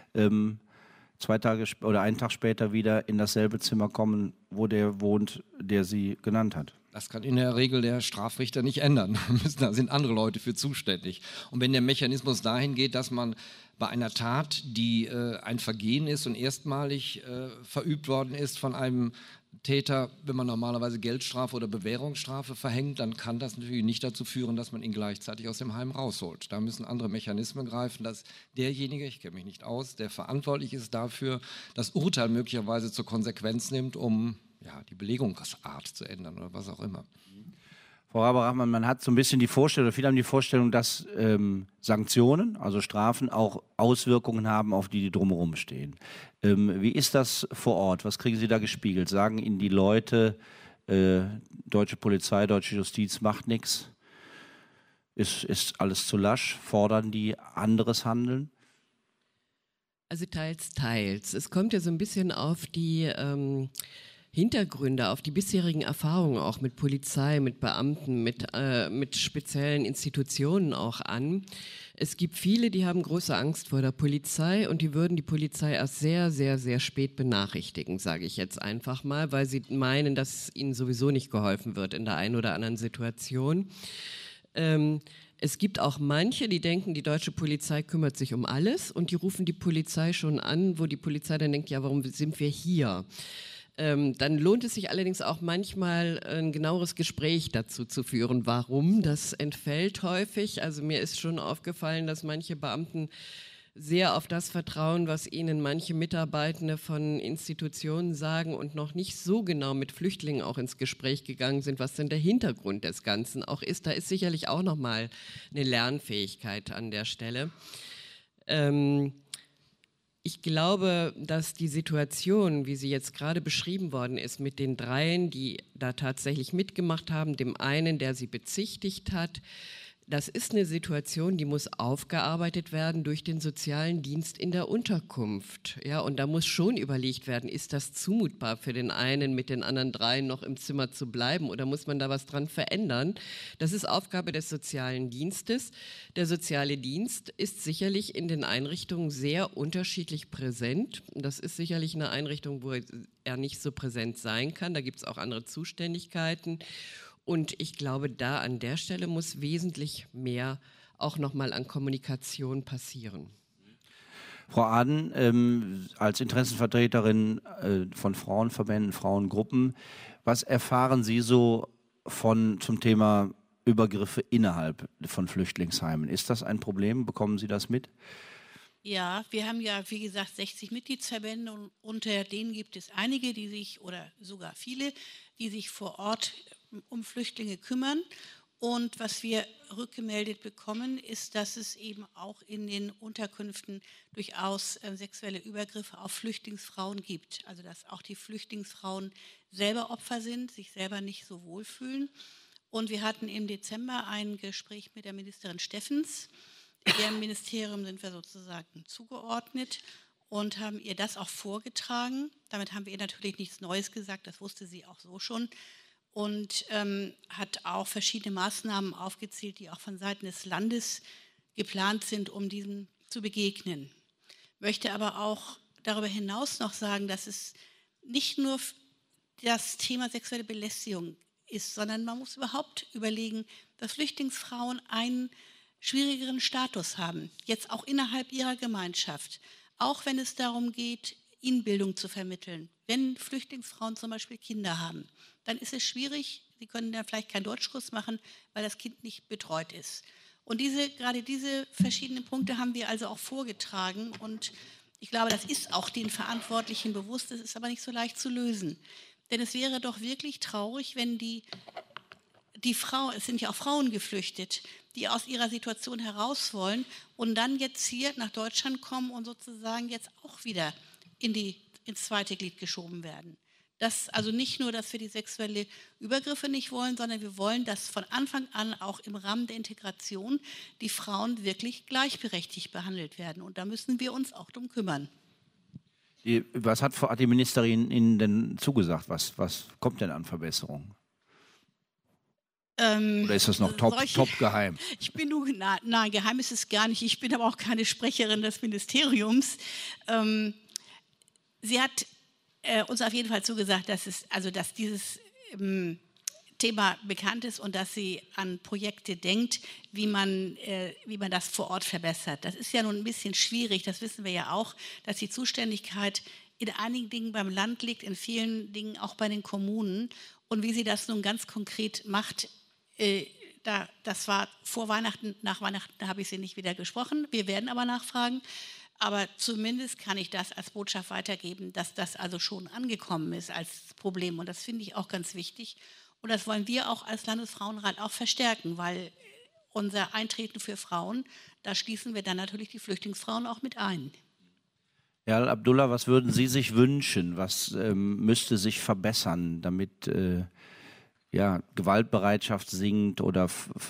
2 Tage oder einen Tag später wieder in dasselbe Zimmer kommen, wo der wohnt, der sie genannt hat. Das kann in der Regel der Strafrichter nicht ändern. Da sind andere Leute für zuständig. Und wenn der Mechanismus dahin geht, dass man bei einer Tat, die ein Vergehen ist und erstmalig verübt worden ist von einem Täter, wenn man normalerweise Geldstrafe oder Bewährungsstrafe verhängt, dann kann das natürlich nicht dazu führen, dass man ihn gleichzeitig aus dem Heim rausholt. Da müssen andere Mechanismen greifen, dass derjenige, ich kenne mich nicht aus, der verantwortlich ist dafür, das Urteil möglicherweise zur Konsequenz nimmt, um die Belegungsart zu ändern oder was auch immer. Frau Raber-Rachmann, man hat so ein bisschen die Vorstellung, oder viele haben die Vorstellung, dass Sanktionen, also Strafen, auch Auswirkungen haben auf die, die drumherum stehen. Wie ist das vor Ort? Was kriegen Sie da gespiegelt? Sagen Ihnen die Leute, deutsche Polizei, deutsche Justiz macht nichts? Ist alles zu lasch? Fordern die anderes Handeln? Also teils, teils. Es kommt ja so ein bisschen auf die Hintergründe, auf die bisherigen Erfahrungen auch mit Polizei, mit Beamten, mit speziellen Institutionen auch an. Es gibt viele, die haben große Angst vor der Polizei und die würden die Polizei erst sehr, sehr, sehr spät benachrichtigen, sage ich jetzt einfach mal, weil sie meinen, dass ihnen sowieso nicht geholfen wird in der einen oder anderen Situation. Es gibt auch manche, die denken, die deutsche Polizei kümmert sich um alles und die rufen die Polizei schon an, wo die Polizei dann denkt, ja, warum sind wir hier? Dann lohnt es sich allerdings auch manchmal, ein genaueres Gespräch dazu zu führen. Warum? Das entfällt häufig. Also mir ist schon aufgefallen, dass manche Beamten sehr auf das vertrauen, was ihnen manche Mitarbeitende von Institutionen sagen und noch nicht so genau mit Flüchtlingen auch ins Gespräch gegangen sind, was denn der Hintergrund des Ganzen auch ist. Da ist sicherlich auch nochmal eine Lernfähigkeit an der Stelle. Ich glaube, dass die Situation, wie sie jetzt gerade beschrieben worden ist, mit den dreien, die da tatsächlich mitgemacht haben, dem einen, der sie bezichtigt hat, das ist eine Situation, die muss aufgearbeitet werden durch den sozialen Dienst in der Unterkunft. Ja, und da muss schon überlegt werden, ist das zumutbar für den einen, mit den anderen dreien noch im Zimmer zu bleiben oder muss man da was dran verändern? Das ist Aufgabe des sozialen Dienstes. Der soziale Dienst ist sicherlich in den Einrichtungen sehr unterschiedlich präsent. Das ist sicherlich eine Einrichtung, wo er nicht so präsent sein kann. Da gibt es auch andere Zuständigkeiten. Und ich glaube, da an der Stelle muss wesentlich mehr auch nochmal an Kommunikation passieren. Frau Aden, als Interessenvertreterin von Frauenverbänden, Frauengruppen, was erfahren Sie so zum Thema Übergriffe innerhalb von Flüchtlingsheimen? Ist das ein Problem? Bekommen Sie das mit? Ja, wir haben ja, wie gesagt, 60 Mitgliedsverbände und unter denen gibt es einige, die sich, oder sogar viele, die sich vor Ort um Flüchtlinge kümmern. Und was wir rückgemeldet bekommen, ist, dass es eben auch in den Unterkünften durchaus sexuelle Übergriffe auf Flüchtlingsfrauen gibt. Also dass auch die Flüchtlingsfrauen selber Opfer sind, sich selber nicht so wohlfühlen. Und wir hatten im Dezember ein Gespräch mit der Ministerin Steffens. Ihrem Ministerium sind wir sozusagen zugeordnet und haben ihr das auch vorgetragen. Damit haben wir ihr natürlich nichts Neues gesagt, das wusste sie auch so schon. Und hat auch verschiedene Maßnahmen aufgezählt, die auch von Seiten des Landes geplant sind, um diesem zu begegnen. Möchte aber auch darüber hinaus noch sagen, dass es nicht nur das Thema sexuelle Belästigung ist, sondern man muss überhaupt überlegen, dass Flüchtlingsfrauen einen schwierigeren Status haben, jetzt auch innerhalb ihrer Gemeinschaft, auch wenn es darum geht, ihnen Bildung zu vermitteln. Wenn Flüchtlingsfrauen zum Beispiel Kinder haben, dann ist es schwierig, sie können da vielleicht keinen Deutschkurs machen, weil das Kind nicht betreut ist. Und gerade diese verschiedenen Punkte haben wir also auch vorgetragen und ich glaube, das ist auch den Verantwortlichen bewusst, es ist aber nicht so leicht zu lösen. Denn es wäre doch wirklich traurig, wenn die Frau, es sind ja auch Frauen geflüchtet, die aus ihrer Situation heraus wollen und dann jetzt hier nach Deutschland kommen und sozusagen jetzt auch wieder ins zweite Glied geschoben werden. Das also nicht nur, dass wir die sexuelle Übergriffe nicht wollen, sondern wir wollen, dass von Anfang an auch im Rahmen der Integration die Frauen wirklich gleichberechtigt behandelt werden. Und da müssen wir uns auch drum kümmern. Was hat die Ministerin Ihnen denn zugesagt? Was kommt denn an Verbesserungen? Oder ist das noch top geheim? Nein, geheim ist es gar nicht. Ich bin aber auch keine Sprecherin des Ministeriums. Sie hat uns auf jeden Fall zugesagt, dass dieses Thema bekannt ist und dass sie an Projekte denkt, wie man das vor Ort verbessert. Das ist ja nun ein bisschen schwierig, das wissen wir ja auch, dass die Zuständigkeit in einigen Dingen beim Land liegt, in vielen Dingen auch bei den Kommunen. Und wie sie das nun ganz konkret macht, das war vor Weihnachten, nach Weihnachten habe ich sie nicht wieder gesprochen. Wir werden aber nachfragen. Aber zumindest kann ich das als Botschaft weitergeben, dass das also schon angekommen ist als Problem. Und das finde ich auch ganz wichtig. Und das wollen wir auch als Landesfrauenrat auch verstärken, weil unser Eintreten für Frauen, da schließen wir dann natürlich die Flüchtlingsfrauen auch mit ein. Ja, Abdullah, was würden Sie sich wünschen? Was müsste sich verbessern, damit Gewaltbereitschaft sinkt oder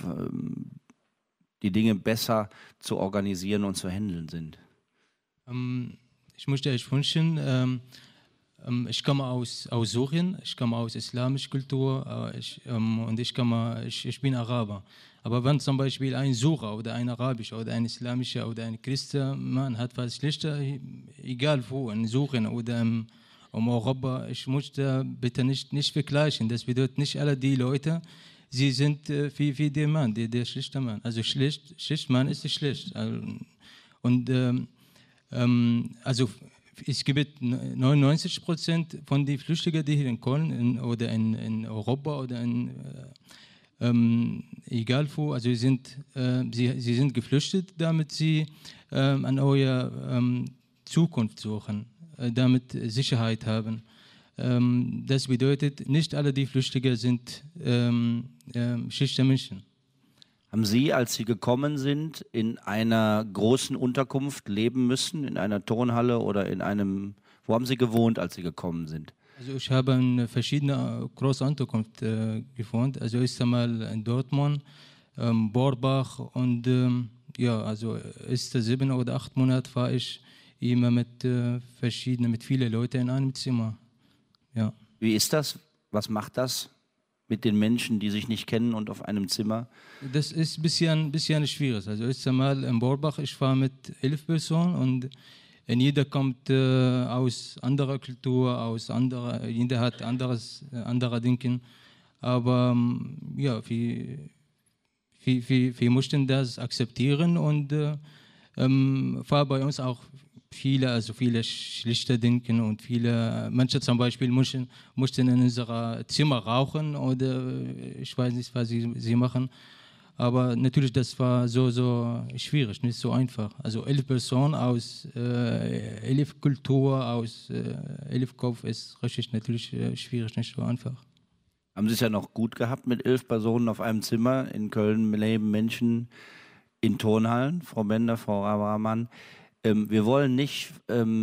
die Dinge besser zu organisieren und zu handeln sind? Ich möchte euch wünschen, ich komme aus Syrien, ich komme aus islamischer Kultur und ich bin Araber. Aber wenn zum Beispiel ein Syrer oder ein Arabischer oder ein Islamischer oder ein Christen, man hat was schlechter, egal wo, in Syrien oder in Europa, ich möchte bitte nicht vergleichen. Das bedeutet nicht alle die Leute, sie sind wie der Mann, der schlechte Mann. Also schlecht Mann ist schlecht. Und also es gibt 99% von den Flüchtlingen, die hier in Köln oder in Europa oder egal wo, also sie sind geflüchtet, damit sie an eure Zukunft suchen, damit Sicherheit haben. Das bedeutet, nicht alle die Flüchtlinge sind schlechte Menschen. Haben Sie, als Sie gekommen sind, in einer großen Unterkunft leben müssen, in einer Turnhalle oder wo haben Sie gewohnt, als Sie gekommen sind? Also ich habe in verschiedenen großen Unterkünften gewohnt. Also erst einmal in Dortmund, Borbach und also erst 7 oder 8 Monate war ich immer mit vielen Leuten in einem Zimmer. Ja. Wie ist das? Was macht das mit den Menschen, die sich nicht kennen und auf einem Zimmer? Das ist ein bisschen schwierig. Also erst einmal in Borbach, ich war mit 11 Personen und jeder kommt aus anderer Kultur, jeder hat andere Dinge. Aber ja, wir mussten das akzeptieren und war bei uns auch viele schlechte Dinge und manche zum Beispiel mussten in unser Zimmer rauchen oder ich weiß nicht, was sie machen. Aber natürlich, das war so schwierig, nicht so einfach. Also 11 Personen aus 11 Kultur, aus 11 Kopf ist richtig natürlich schwierig, nicht so einfach. Haben Sie es ja noch gut gehabt mit 11 Personen auf einem Zimmer? In Köln leben Menschen in Turnhallen, Frau Bender, Frau Abramann. Wir wollen nicht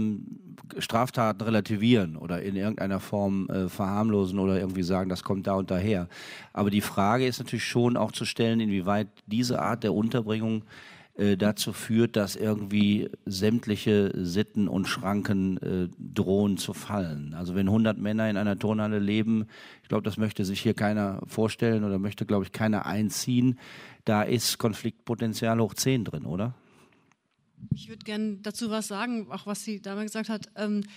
Straftaten relativieren oder in irgendeiner Form verharmlosen oder irgendwie sagen, das kommt da und daher. Aber die Frage ist natürlich schon auch zu stellen, inwieweit diese Art der Unterbringung dazu führt, dass irgendwie sämtliche Sitten und Schranken drohen zu fallen. Also wenn 100 Männer in einer Turnhalle leben, ich glaube, das möchte sich hier keiner vorstellen oder möchte, glaube ich, keiner einziehen, da ist Konfliktpotenzial hoch 10 drin, oder? Ich würde gerne dazu was sagen, auch was sie damals gesagt hat,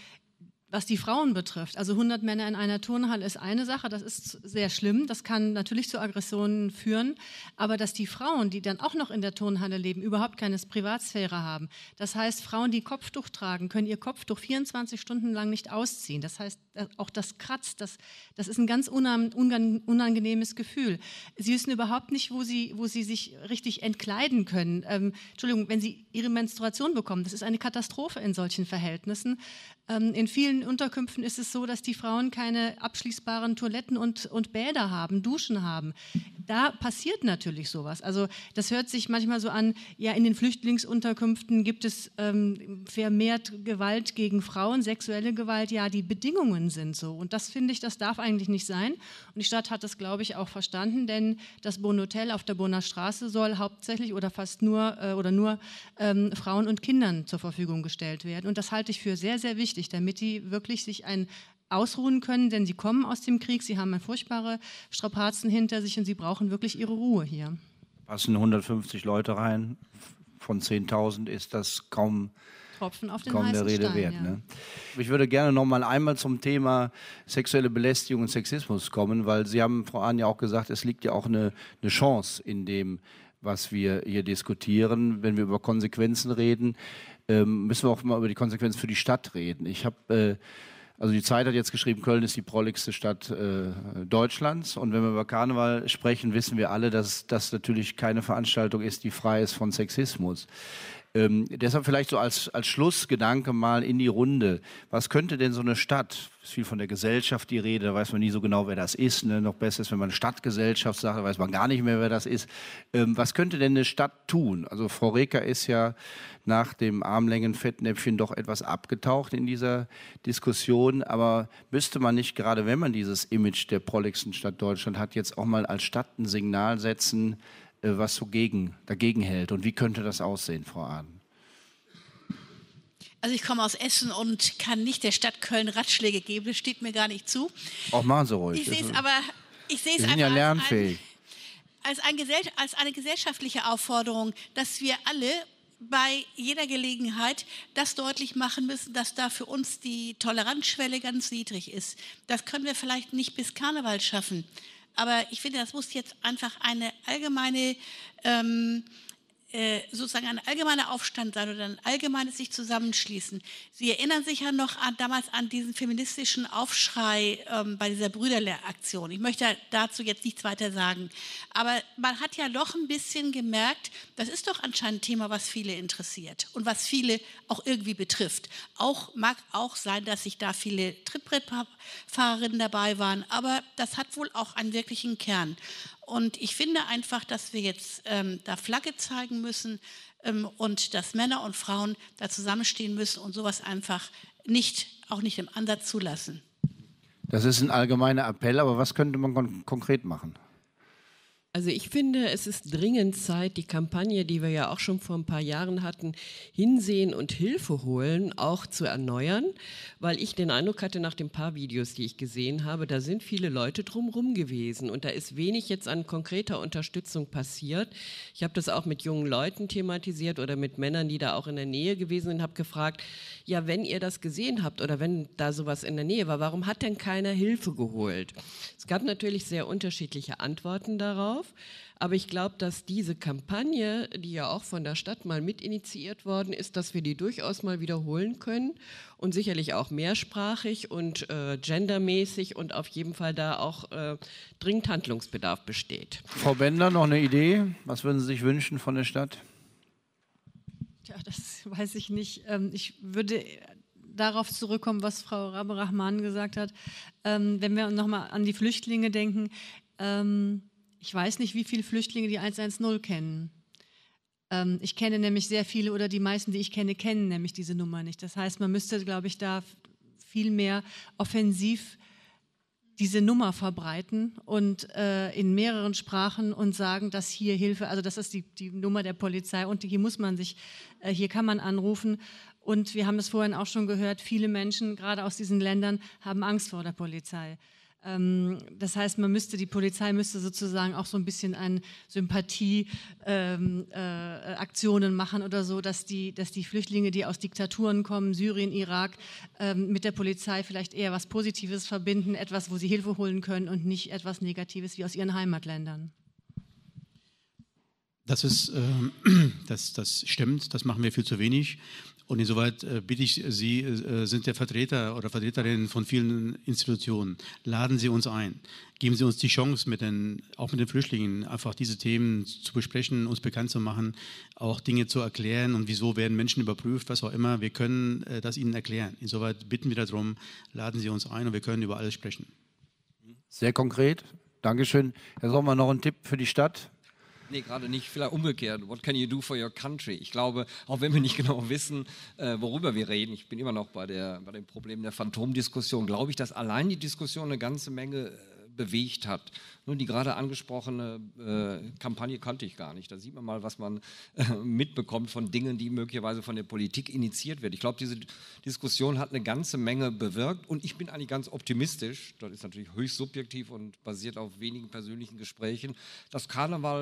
was die Frauen betrifft. Also 100 Männer in einer Turnhalle ist eine Sache, das ist sehr schlimm, das kann natürlich zu Aggressionen führen, aber dass die Frauen, die dann auch noch in der Turnhalle leben, überhaupt keine Privatsphäre haben. Das heißt, Frauen, die Kopftuch tragen, können ihr Kopftuch 24 Stunden lang nicht ausziehen. Das heißt, auch das kratzt, das ist ein ganz unangenehmes Gefühl. Sie wissen überhaupt nicht, wo sie sich richtig entkleiden können. Entschuldigung, wenn sie ihre Menstruation bekommen, das ist eine Katastrophe in solchen Verhältnissen. In vielen Unterkünften ist es so, dass die Frauen keine abschließbaren Toiletten und Bäder haben, Duschen haben. Da passiert natürlich sowas. Also das hört sich manchmal so an, ja, in den Flüchtlingsunterkünften gibt es vermehrt Gewalt gegen Frauen, sexuelle Gewalt, ja, die Bedingungen sind so. Und das finde ich, das darf eigentlich nicht sein. Und die Stadt hat das, glaube ich, auch verstanden, denn das Bonhotel auf der Bonner Straße soll hauptsächlich oder fast nur Frauen und Kindern zur Verfügung gestellt werden. Und das halte ich für sehr, sehr wichtig, damit die wirklich sich ausruhen können, denn sie kommen aus dem Krieg, sie haben furchtbare Strapazen hinter sich und sie brauchen wirklich ihre Ruhe hier. Passen 150 Leute rein, von 10.000 ist das kaum Tropfen auf den der heißen Rede Stein, wert. ja. Ne? Ich würde gerne noch mal einmal zum Thema sexuelle Belästigung und Sexismus kommen, weil Sie haben, Frau Ahn, ja auch gesagt, es liegt ja auch eine Chance in dem, was wir hier diskutieren. Wenn wir über Konsequenzen reden, müssen wir auch mal über die Konsequenzen für die Stadt reden. Also die Zeit hat jetzt geschrieben, Köln ist die prolligste Stadt Deutschlands. Und wenn wir über Karneval sprechen, wissen wir alle, dass das natürlich keine Veranstaltung ist, die frei ist von Sexismus. Deshalb vielleicht so als Schlussgedanke mal in die Runde. Was könnte denn so eine Stadt, es ist viel von der Gesellschaft die Rede, da weiß man nie so genau, wer das ist. Ne? Noch besser ist, wenn man Stadtgesellschaft sagt, da weiß man gar nicht mehr, wer das ist. Was könnte denn eine Stadt tun? Also Frau Reker ist ja nach dem Armlängen-Fettnäpfchen doch etwas abgetaucht in dieser Diskussion. Aber müsste man nicht, gerade wenn man dieses Image der prolligsten Stadt Deutschland hat, jetzt auch mal als Stadt ein Signal setzen, was so dagegen hält? Und wie könnte das aussehen, Frau Ahn? Also ich komme aus Essen und kann nicht der Stadt Köln Ratschläge geben, das steht mir gar nicht zu. Auch machen Sie ruhig. Ich sehe es aber Sie sind ja lernfähig. Als eine gesellschaftliche Aufforderung, dass wir alle bei jeder Gelegenheit das deutlich machen müssen, dass da für uns die Toleranzschwelle ganz niedrig ist. Das können wir vielleicht nicht bis Karneval schaffen. Aber ich finde, das muss jetzt einfach eine allgemeine, sozusagen ein allgemeiner Aufstand sein oder ein allgemeines sich zusammenschließen. Sie erinnern sich ja noch damals an diesen feministischen Aufschrei bei dieser Brüderle-Aktion. Ich möchte dazu jetzt nichts weiter sagen. Aber man hat ja doch ein bisschen gemerkt, das ist doch anscheinend ein Thema, was viele interessiert und was viele auch irgendwie betrifft. Mag auch sein, dass sich da viele Trittbrettfahrerinnen dabei waren, aber das hat wohl auch einen wirklichen Kern. Und ich finde einfach, dass wir jetzt da Flagge zeigen müssen und dass Männer und Frauen da zusammenstehen müssen und sowas einfach auch nicht im Ansatz zulassen. Das ist ein allgemeiner Appell, aber was könnte man konkret machen? Also ich finde, es ist dringend Zeit, die Kampagne, die wir ja auch schon vor ein paar Jahren hatten, Hinsehen und Hilfe holen, auch zu erneuern, weil ich den Eindruck hatte, nach den paar Videos, die ich gesehen habe, da sind viele Leute drumherum gewesen und da ist wenig jetzt an konkreter Unterstützung passiert. Ich habe das auch mit jungen Leuten thematisiert oder mit Männern, die da auch in der Nähe gewesen sind, habe gefragt, ja, wenn ihr das gesehen habt oder wenn da sowas in der Nähe war, warum hat denn keiner Hilfe geholt? Es gab natürlich sehr unterschiedliche Antworten darauf. Aber ich glaube, dass diese Kampagne, die ja auch von der Stadt mal mit initiiert worden ist, dass wir die durchaus mal wiederholen können und sicherlich auch mehrsprachig und gendermäßig und auf jeden Fall da auch dringend Handlungsbedarf besteht. Frau Bender, noch eine Idee? Was würden Sie sich wünschen von der Stadt? Ja, das weiß ich nicht. Ich würde darauf zurückkommen, was Frau Rabe-Rahman gesagt hat. Wenn wir nochmal an die Flüchtlinge denken, ich weiß nicht, wie viele Flüchtlinge die 110 kennen. Ich kenne nämlich sehr viele oder die meisten, die ich kenne, kennen nämlich diese Nummer nicht. Das heißt, man müsste, glaube ich, da viel mehr offensiv diese Nummer verbreiten und in mehreren Sprachen und sagen, dass hier Hilfe, also das ist die Nummer der Polizei und hier kann man anrufen. Und wir haben das vorhin auch schon gehört, viele Menschen, gerade aus diesen Ländern, haben Angst vor der Polizei. Das heißt, die Polizei müsste sozusagen auch so ein bisschen an Sympathie-Aktionen machen oder so, dass die Flüchtlinge, die aus Diktaturen kommen, Syrien, Irak, mit der Polizei vielleicht eher was Positives verbinden, etwas, wo sie Hilfe holen können und nicht etwas Negatives wie aus ihren Heimatländern. Das stimmt, das machen wir viel zu wenig. Und insoweit bitte ich Sie, sind der Vertreter oder Vertreterin von vielen Institutionen. Laden Sie uns ein. Geben Sie uns die Chance, auch mit den Flüchtlingen einfach diese Themen zu besprechen, uns bekannt zu machen, auch Dinge zu erklären und wieso werden Menschen überprüft, was auch immer. Wir können das Ihnen erklären. Insoweit bitten wir darum, laden Sie uns ein und wir können über alles sprechen. Sehr konkret. Dankeschön. Herr Sommer, noch ein Tipp für die Stadt? Nee, gerade nicht, vielleicht umgekehrt. What can you do for your country? Ich glaube, auch wenn wir nicht genau wissen, worüber wir reden, ich bin immer noch bei dem Problem der Phantomdiskussion, glaube ich, dass allein die Diskussion eine ganze Menge bewegt hat. Nur die gerade angesprochene Kampagne kannte ich gar nicht. Da sieht man mal, was man mitbekommt von Dingen, die möglicherweise von der Politik initiiert werden. Ich glaube, diese Diskussion hat eine ganze Menge bewirkt und ich bin eigentlich ganz optimistisch, das ist natürlich höchst subjektiv und basiert auf wenigen persönlichen Gesprächen, dass Karneval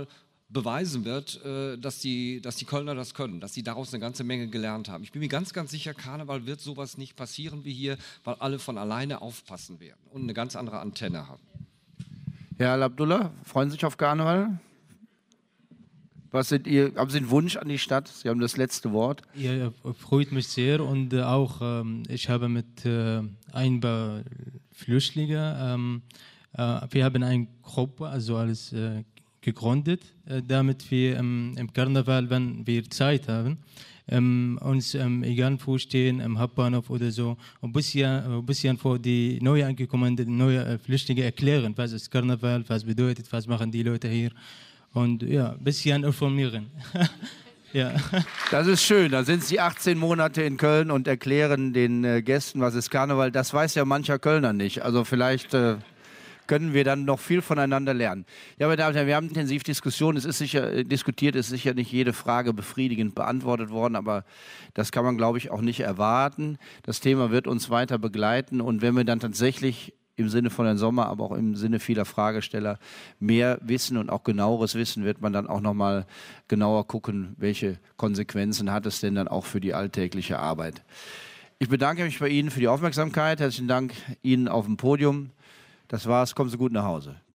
beweisen wird, dass die Kölner das können, dass sie daraus eine ganze Menge gelernt haben. Ich bin mir ganz, ganz sicher, Karneval wird sowas nicht passieren wie hier, weil alle von alleine aufpassen werden und eine ganz andere Antenne haben. Herr Al-Abdullah, freuen Sie sich auf Karneval? Haben Sie einen Wunsch an die Stadt? Sie haben das letzte Wort. Ja, freut mich sehr und auch ich habe mit ein paar Flüchtlingen, wir haben eine Gruppe, also alles gegründet, damit wir im Karneval, wenn wir Zeit haben, uns egal wo stehen, im Hauptbahnhof oder so, ein bisschen vor die neu angekommenen, neue Flüchtlinge erklären, was ist Karneval, was bedeutet, was machen die Leute hier und ja, ein bisschen informieren. Ja. Das ist schön, da sind Sie 18 Monate in Köln und erklären den Gästen, was ist Karneval. Das weiß ja mancher Kölner nicht, also vielleicht können wir dann noch viel voneinander lernen. Ja, meine Damen und Herren, wir haben intensiv diskutiert, es ist sicher nicht jede Frage befriedigend beantwortet worden, aber das kann man, glaube ich, auch nicht erwarten. Das Thema wird uns weiter begleiten und wenn wir dann tatsächlich im Sinne von Herrn Sommer, aber auch im Sinne vieler Fragesteller mehr wissen und auch genaueres wissen, wird man dann auch noch mal genauer gucken, welche Konsequenzen hat es denn dann auch für die alltägliche Arbeit. Ich bedanke mich bei Ihnen für die Aufmerksamkeit. Herzlichen Dank Ihnen auf dem Podium. Das war's. Kommen Sie gut nach Hause.